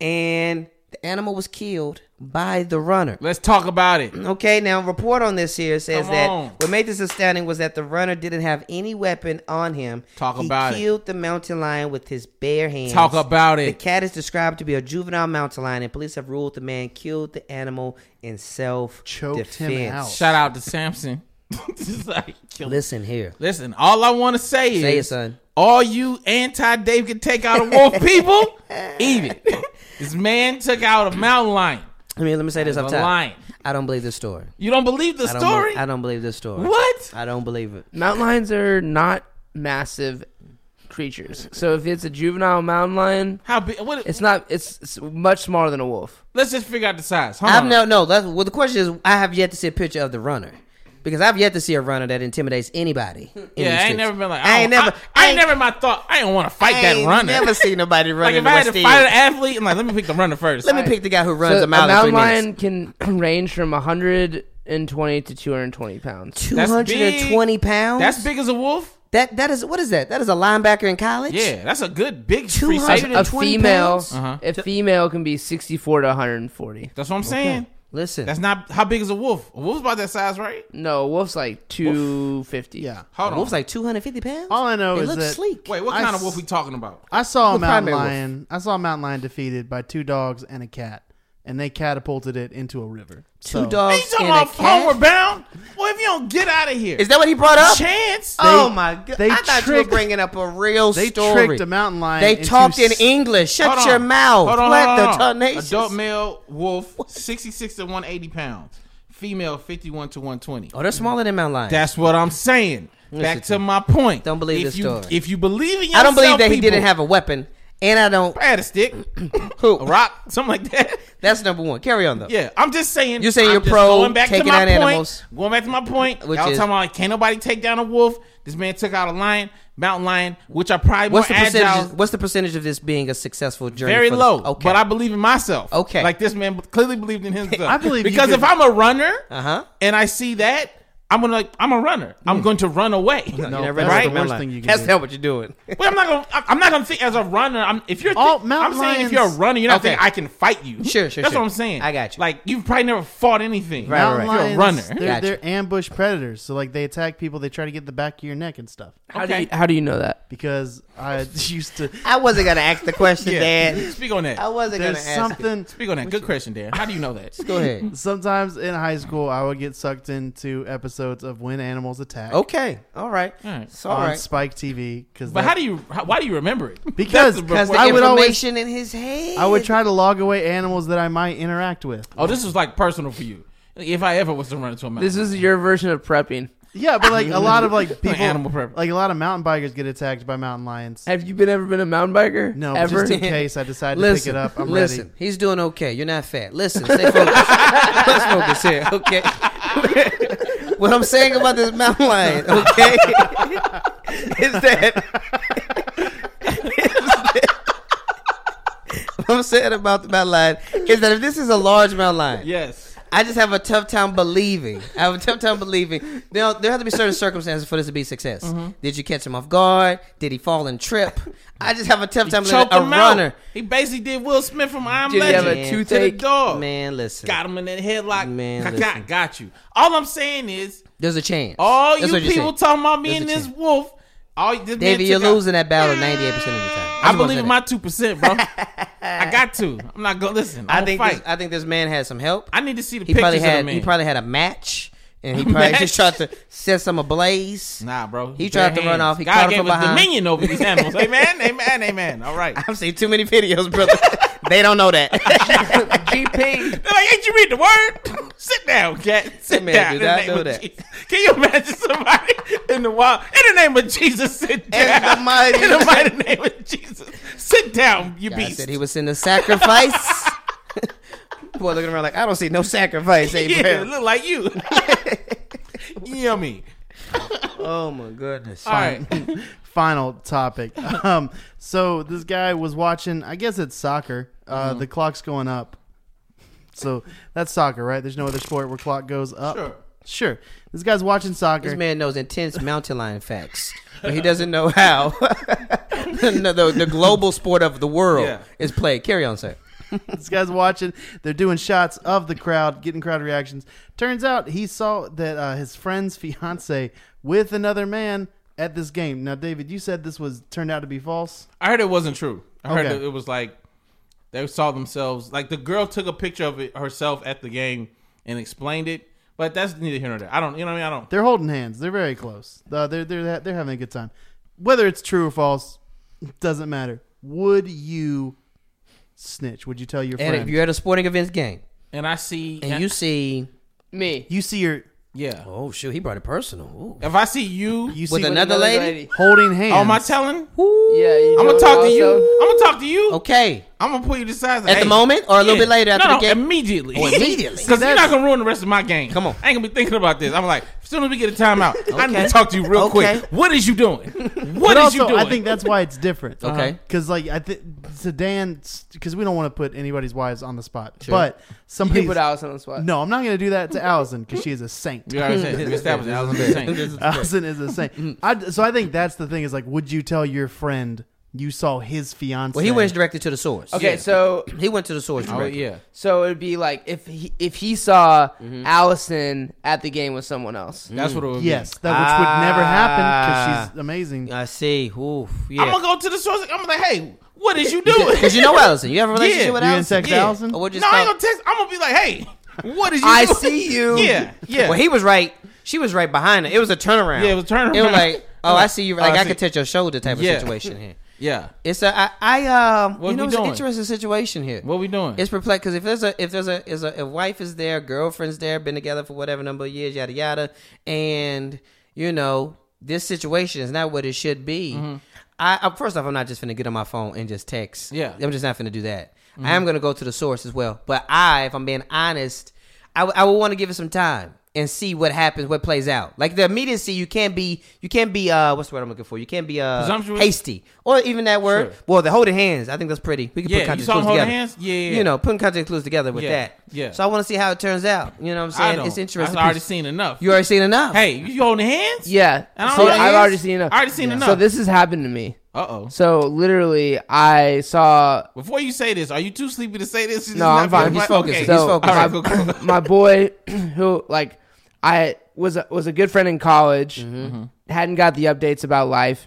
and the animal was killed by the runner. Let's talk about it. Okay, now report on this here says Come that on. what made this astounding was that the runner didn't have any weapon on him. Talk he about it. He killed the mountain lion with his bare hands. Talk about it. The cat is described to be a juvenile mountain lion, and police have ruled the man killed the animal in self-defense. Choked him out. Shout out to Samson. Just like, kill him. Listen here. Listen, all I want to say is, Say it, son. all you anti-Dave can take out a wolf people, eat it. This man took out a mountain lion. I mean, let me say this A up top. lion. I don't believe this story. You don't believe the I don't story? be- I don't believe this story. What? I don't believe it. Mountain lions are not massive creatures. So if it's a juvenile mountain lion, How big? What? it's not. It's, it's much smaller than a wolf. Let's just figure out the size. Hold I've on. no no. That's well. The question is, I have yet to see a picture of the runner because I've yet to see a runner that intimidates anybody. in Yeah, these I ain't streets. never been like. I ain't don't- never. I, I ain't never in my thought. I don't want to fight I that ain't runner. Never seen nobody run Like in if the I had West to End. fight an athlete, I'm like, let me pick the runner first. Let me pick the guy who runs So a mile in mountain three lion minutes. can range from one hundred twenty to two hundred twenty pounds. Two hundred twenty pounds. That's big as a wolf. That that is what is that? That is a linebacker in college. Yeah, that's a good big Two free hundred safety. A twenty female, pounds? Uh-huh. a female can be sixty-four to one hundred forty. That's what I'm saying. Listen, That's not how big is a wolf. A wolf's about that size, right? No, wolf's like two fifty. Yeah. Hold on. wolf's like two hundred fifty pounds. All I know They is look that sleek. Wait, what I kind of s- wolf we talking about? I saw a The mountain primary wolf. lion. I saw a mountain lion defeated by two dogs and a cat, and they catapulted it into a river. Two So- Are dogs you talking and a about cat. homeward bound? Well, if you don't get out of here, Is that what he brought up? chance? oh my god! they I thought you were tricked- bringing up a real They story. tricked a mountain lion. They into talked in s- English. Shut Hold your on. mouth. Hold on, What hold the on. tarnations? Adult male wolf, sixty-six to one eighty pounds. Female, fifty-one to one twenty. Oh, they're smaller than mountain lions. That's what I'm saying. Listen Back to to my point. Don't believe if this you, story. If you believe in yourself, I don't believe that he people, didn't have a weapon, and I don't. I had a stick, Who? a rock, something like that. That's number one. Carry on though. Yeah, I'm just saying. You're saying I'm you're just pro going back taking to my out point, animals. Going back to my point. Which Y'all is- talking about like, can't nobody take down a wolf. This man took out a lion, mountain lion, which are probably What's the more percentage? agile. What's the percentage of this being a successful journey? Very for the- low, okay. but I believe in myself. Okay. like this man clearly believed in himself. I believe you because could- if I'm a runner Uh huh. and I see that, I'm gonna like I'm a runner. I'm going to run away. No, No, you never that's run the a worst mountain thing lion. you can That's do. not what you're doing. But I'm not gonna. I'm not gonna think as a runner. I'm if you're. All Think, I'm mountain saying if lions- you're a runner, you're not Okay. saying I can fight you. Sure, sure, That's sure. what I'm saying. I got you. Like you've probably never fought anything. Right, Mountain right. You're a lions, runner. They're, Gotcha. they're ambush predators. So like they attack people. They try to get the back of your neck and stuff. How Okay. do you, how do you know that? Because I used to. I wasn't gonna ask the question, Yeah. Dad. Speak on that. I wasn't gonna There's ask. it. something. Speak on that. Good question, Dan. How do you know that? Go ahead. Sometimes in high school, I would get sucked into episodes of When Animals Attack Okay. All right. All right. It's all on right. Spike T V. Because But how do you? How, why do you remember it? Because- That's the- Because the I would always- information in his head. I would try to log away animals that I might interact with. Oh, this was like personal for you. If I ever was to run into a mountain, This is your version of prepping. Yeah, but like a lot of like people, Animal prep. like a lot of mountain bikers get attacked by mountain lions. Have you been ever been a mountain biker? No, ever. just in case I decide to Listen, pick it up, I'm listen. ready. He's doing okay. You're not fat. Listen, stay focused. Let's focus here, okay? What I'm saying about this mountain lion, okay, is that, is that what I'm saying about the mountain lion is that if this is a large mountain lion, yes. I just have a tough time believing. I have a tough time believing. There, there have to be certain circumstances for this to be success. Mm-hmm. Did you catch him off guard? Did he fall and trip? I just have a tough time Choked believing a him out. runner. He basically did Will Smith from I Am Did he have Legend a to the toothache? dog. Man, listen. Got him in that headlock. Man, got, listen. got you. All I'm saying is, There's a chance. all That's you what you're people saying. talking about me There's and a this chance. wolf. All this man Davey, you're took out- losing that battle ninety-eight percent of the time. I just wanna believe say in that. my two percent, bro. I got to. I'm not gonna listen. I I'm think fight. this, I think this man had some help. I need to see the He pictures probably of the had man. he probably had a match, and he probably Match? just tried to set some ablaze. Nah, bro. He tried to Bare run hands. off. He God caught him gave from us behind. dominion over these animals. Amen. Amen. Amen. All right. I've seen too many videos, brother. They don't know that. G P. They're like, ain't you read the word? Sit down, cat. Sit man down. do in not the name know of that. Jesus. Can you imagine somebody in the wild? In the name of Jesus, sit down. the mighty- in the mighty name of Jesus, sit down, you God beast. said he was in the sacrifice. boy looking around like, I don't see no sacrifice, yeah, Abraham. look like you. Yummy. Oh my goodness. All right. Final topic. Um, so this guy was watching. I guess it's soccer. Uh, Mm-hmm. The clock's going up. So that's soccer, right? There's no other sport where clock goes up. Sure. Sure. This guy's watching soccer. This man knows intense mountain lion facts, but he doesn't know how the, the, the global sport of the world Yeah. is played. Carry on, sir. This guy's watching. They're doing shots of the crowd, getting crowd reactions. Turns out he saw that uh, his friend's fiance with another man at this game. Now, David, you said this was turned out to be false. I heard it wasn't true. I heard Okay. that it was like they saw themselves. Like the girl took a picture of it herself at the game and explained it. But that's neither here nor there. I don't. You know what I mean? I don't. They're holding hands. They're very close. Uh, they're they're they're having a good time. Whether it's true or false doesn't matter. Would you snitch? Would you tell your And friend? if you're at a sporting events game And I see. and you see, Me. you see your Yeah. oh shoot, he brought it personal. Ooh. If I see you, you With see another lady? holding hands. oh, am I telling? Yeah, you I'm know gonna talk to also- you. I'm gonna talk to you. Okay, I'm gonna pull you to the side. At the moment or a little bit later after no, the game? No, immediately. Oh, immediately. Because you're not gonna ruin the rest of my game. Come on. I ain't gonna be thinking about this. I'm like, as soon as we get a timeout, I need Okay. to talk to you real Okay. quick. What is you doing? But What is also, you doing? I think that's why it's different. Okay. Because like I think to Dan, because we don't want to put anybody's wives on the spot, but somebody You put Allison on the spot. No, I'm not going to do that to Allison because she is a saint. You already said we established that. I was saying. Allison is a saint. I, so I think that's the thing is like, would you tell your friend you saw his fiance? well, he went directly to the source. Okay, Yeah. so he went to the source Oh directly. yeah. so it'd be like if he if he saw Allison at the game with someone else. That's what it would be. Yes, that which would never happen Ah. because she's amazing. I see. Ooh, I'm yeah. gonna go to the source. I'm gonna like, hey, what is you doing? Because you know Allison. You have a relationship Yeah. with You didn't Allison. text Yeah. Allison? Or what just No, I ain't thought- gonna text. I'm gonna be like, hey, what is you I doing? see you. Yeah, yeah. Well, he was right. She was right behind her. It was a turnaround. Yeah, it was a turnaround. It was like, oh, I see you. Like Oh, I I, see. could touch your shoulder type of Yeah. situation here. yeah. It's a I, I um What you know we it's an doing? interesting situation here. What we doing? It's perplexed because if there's a if there's a is a if wife is there, girlfriend's there, been together for whatever number of years, yada yada, and you know this situation is not what it should be. I, I first off, I'm not just finna get on my phone and just text. Yeah. I'm just not finna do that. I am gonna go to the source as well. But I, if I'm being honest, I, w- I would want to give it some time and see what happens, what plays out. Like the immediacy, you can't be, you can't be, uh, what's the word I'm looking for? You can't be uh, Presumptuous? hasty, or even that word. Sure. Well, the holding hands, I think that's pretty. We can Yeah, put you context saw clues them holding together. hands? Yeah, yeah, yeah. You know, putting context clues together with Yeah, that. yeah. So I want to see how it turns out. You know what I'm saying? I know. It's interesting. I've already piece. seen enough. You already seen enough. Hey, you holding hands? Yeah. And I So don't know I've hands? already seen enough. I already seen enough. So this has happened to me. Uh oh. So literally, I saw. Before you say this, are you too sleepy to say this? It's No, not I'm fine. good. He's focused. Okay. He's So focused. All right, my, cool, cool. my boy, who like I was a, was a good friend in college, Mm-hmm. hadn't got the updates about life,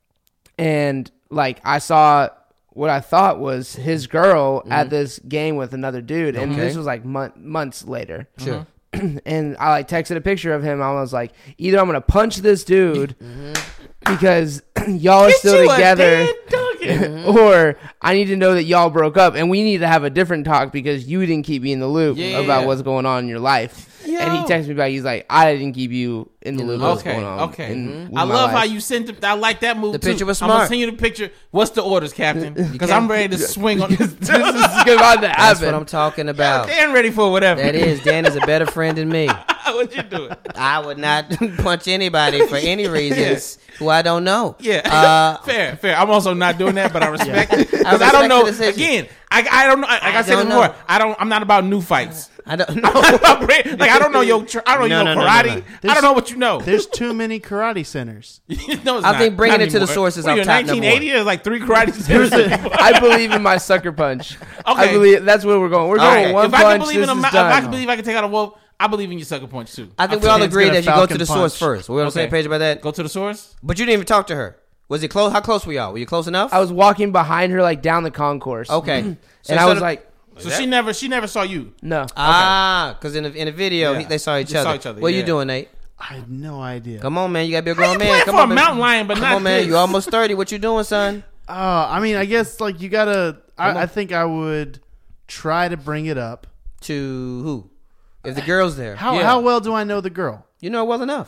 and like I saw what I thought was his girl at this game with another dude, and Okay. this was like month, months later. Sure. And I like texted a picture of him. I was like, either I'm gonna punch this dude because y'all are Get still you a together, Dan Duncan. or I need to know that y'all broke up and we need to have a different talk because you didn't keep me in the loop Yeah. about what's going on in your life. Yo. And he texted me back. He's like, I didn't keep you in the loop of what's Okay, going on. okay. in- with I my love how life." you sent it. I like that move The too. picture was I'm gonna smart. send you the picture. What's the orders, Captain? Because I'm ready to swing on this. This is about to That's happen. what I'm talking about. Dan ready for whatever. That is, Dan is a better friend than me. what you doing? I would not punch anybody for any reasons who I don't know. Yeah, Uh, fair, fair. I'm also not doing that, but I respect it because I, respect don't know. the decision. Again, I, I don't know. Like I, I said don't before, know. I don't. I'm not about new fights. I don't know. like I don't know your. tr- I don't know No, your no, no, karate. no, no. I don't know what you know. There's too many karate centers. no, it's I not. think bringing Not it to the anymore. source is What are our you, top number nineteen eighty, there's like three karate centers. I believe in my sucker punch. I Okay. believe that's where we're going. We're going Okay. one if I can punch. believe This in a, is ma- if I done. can believe I can take out a wolf, I believe in your sucker punch too. I think I we all feel- Dan's agree gonna that you go falcon to the punch. source first. We're on the same Okay. page about that. Go to the source. But you didn't even talk to her. Was it close? How close were y'all? Were you close enough? I was walking behind her like down the concourse. Okay. So and instead I was of- like, So she never, she never saw you. no. ah, because in the in the video Yeah. he- they saw each They other. saw each other, What yeah. you doing, Nate? I have no idea. Come on, man. You gotta be a How grown you man. playing Come for on, a man. mountain lion, but Come not on, man. this? You almost thirty. What you doing, son? Uh, I mean, I guess like you gotta. I, I think I would try to bring it up. To who? If the girl's there, How Yeah. how well do I know the girl? you know it well enough.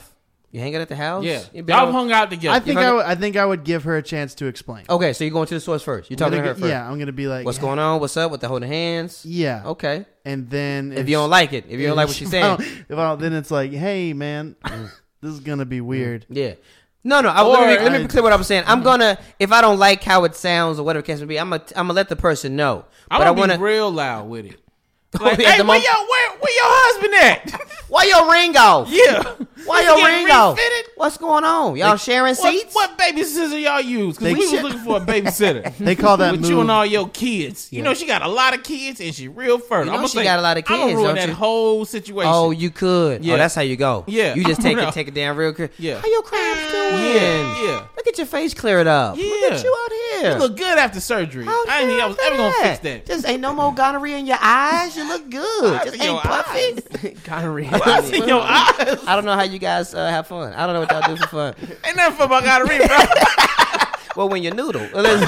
You hang out at the house? Yeah. You been Y'all on- hung out together. I think hung I out- would, I think I would give her a chance to explain. Okay, so you're going to the source first. You're I'm talking to gonna her go- first. Yeah, I'm gonna be like, What's going on? What's up with the holding hands? Yeah. Okay. And then If you don't like it, if you don't like what she's if I saying, don't- if I don't, then it's like, hey man, this is gonna be weird. yeah. No, no. I, Or let, me, let me I- be clear what I'm saying. I'm gonna, if I don't like how it sounds or whatever the case may be, I'm gonna, I'm gonna let the person know. I'm But I gonna want be to. real loud with it. Oh, Like, yeah, hey, the where mo- your where, where your husband at? Why your ring off? Yeah. Why You your getting ring off? refitted? What's going on? Y'all sharing What, seats? what babysitter y'all use? Because They- we was looking for a babysitter. They call that with move. you and all your kids. You know she got a lot of kids and she real fertile. You know I'm gonna she say, got a lot of I'm gonna kids, ruin don't that you? whole situation. Oh, you could. Yeah. Oh, that's how you go. Yeah. You just I take know. it, take it down real quick. Yeah. How your cramps doing? Yeah, yeah. Look at your face cleared up. Yeah. Look at you out here. You look good after surgery. How I ain't think I was ever gonna that? fix that. Just ain't no more gonorrhea in your eyes. You look good. Eyes Just in your ain't puffy. Gonorrhea. I see your eyes. I don't know how you guys uh, have fun. I don't know what y'all do for fun. Ain't nothing fun about gonorrhea, bro. Well, when you noodle.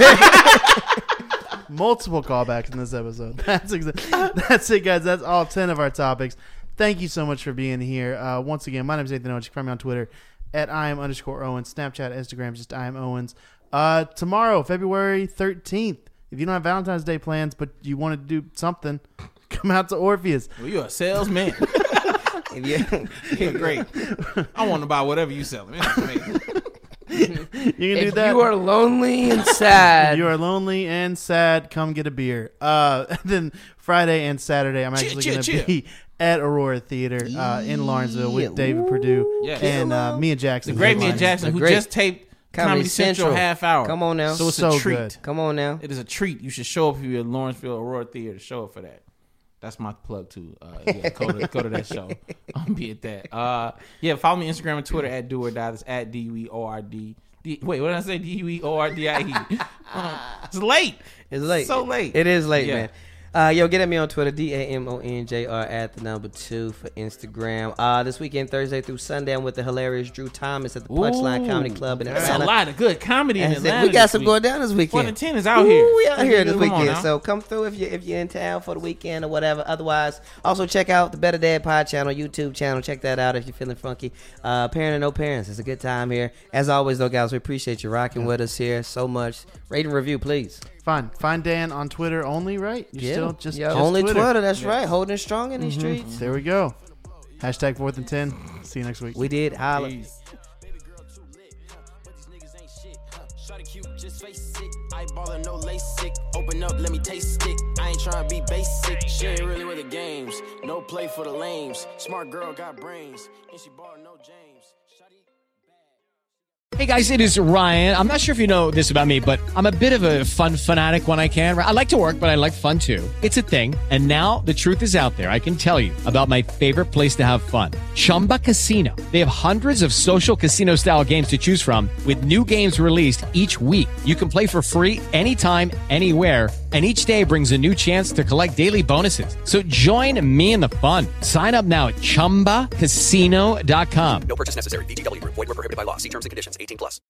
Multiple callbacks in this episode. That's exa- that's it, guys. That's all ten of our topics. Thank you so much for being here. Uh, once again, my name is Nathan Owens. You can find me on Twitter at I am underscore Owens. Snapchat, Instagram, just I am Owens. Uh, tomorrow, February thirteenth. If you don't have Valentine's Day plans, but you want to do something, come out to Orpheus. Well, you're a salesman. Yeah. You're great. I want to buy whatever you selling. It's amazing. You can do If that. you are lonely and sad, If you are lonely and sad, come get a beer. Uh, then Friday and Saturday, I'm actually Cheer, going cheer, to be at Aurora Theater uh, in Lawrenceville with David Perdue Yes. and uh, Mia Jackson. The great Mia headlining. Jackson, The who great just taped Comedy, Comedy Central, Central. half hour. Come on now. So it's So a treat. good. Come on now. It is a treat. You should show up if you're at Lawrenceville Aurora Theater. Show up for that. That's my plug too. Uh, yeah, go to, go to that show. I'll be at that. Uh, yeah, follow me on Instagram and Twitter at do or die. That's at D U E O R D. D- Wait, what did I say? D U E O R D I E. Uh, it's late. It's late. So late. It is late, Yeah. man. Uh, yo, get at me on Twitter, D A M O N J R at the number two for Instagram. Uh, this weekend, Thursday through Sunday, I'm with the hilarious Drew Thomas at the Punchline Ooh, Comedy Club in That's Atlanta. a lot of good comedy in That's it. Atlanta. We got this some week. going down this weekend. Four to ten is out here. Ooh, we out here this Come on weekend. now. So come through if you if you're in town for the weekend or whatever. Otherwise, also check out the Better Dad Pod channel, YouTube channel. Check that out if you're feeling funky. Uh, Parent and No Parents. It's a good time here. As always, though, guys, we appreciate you rocking with us here so much. Rate and review, please. Fine. Find Dan on Twitter only, right? You're Yeah. still just, Yeah, just only Twitter. Twitter. That's right. Holding it strong in these streets. There we go. Hashtag fourth and ten. See you next week. We did. Holla. Peace. Shawty cute, just face it. Eyeballing, no LASIK. Open up, let me taste it. I ain't trying to be basic. She ain't really with the games. No play for the lames. Smart girl got brains. And she bought no James. Shawty. Hey guys, it is Ryan. I'm not sure if you know this about me, but I'm a bit of a fun fanatic when I can. I like to work, but I like fun too. It's a thing. And now the truth is out there. I can tell you about my favorite place to have fun. Chumba Casino. They have hundreds of social casino style games to choose from with new games released each week. You can play for free anytime, anywhere. And each day brings a new chance to collect daily bonuses. So join me in the fun. Sign up now at chumba casino dot com. No purchase necessary. V G W Group. Void where prohibited by law. See terms and conditions. eighteen plus.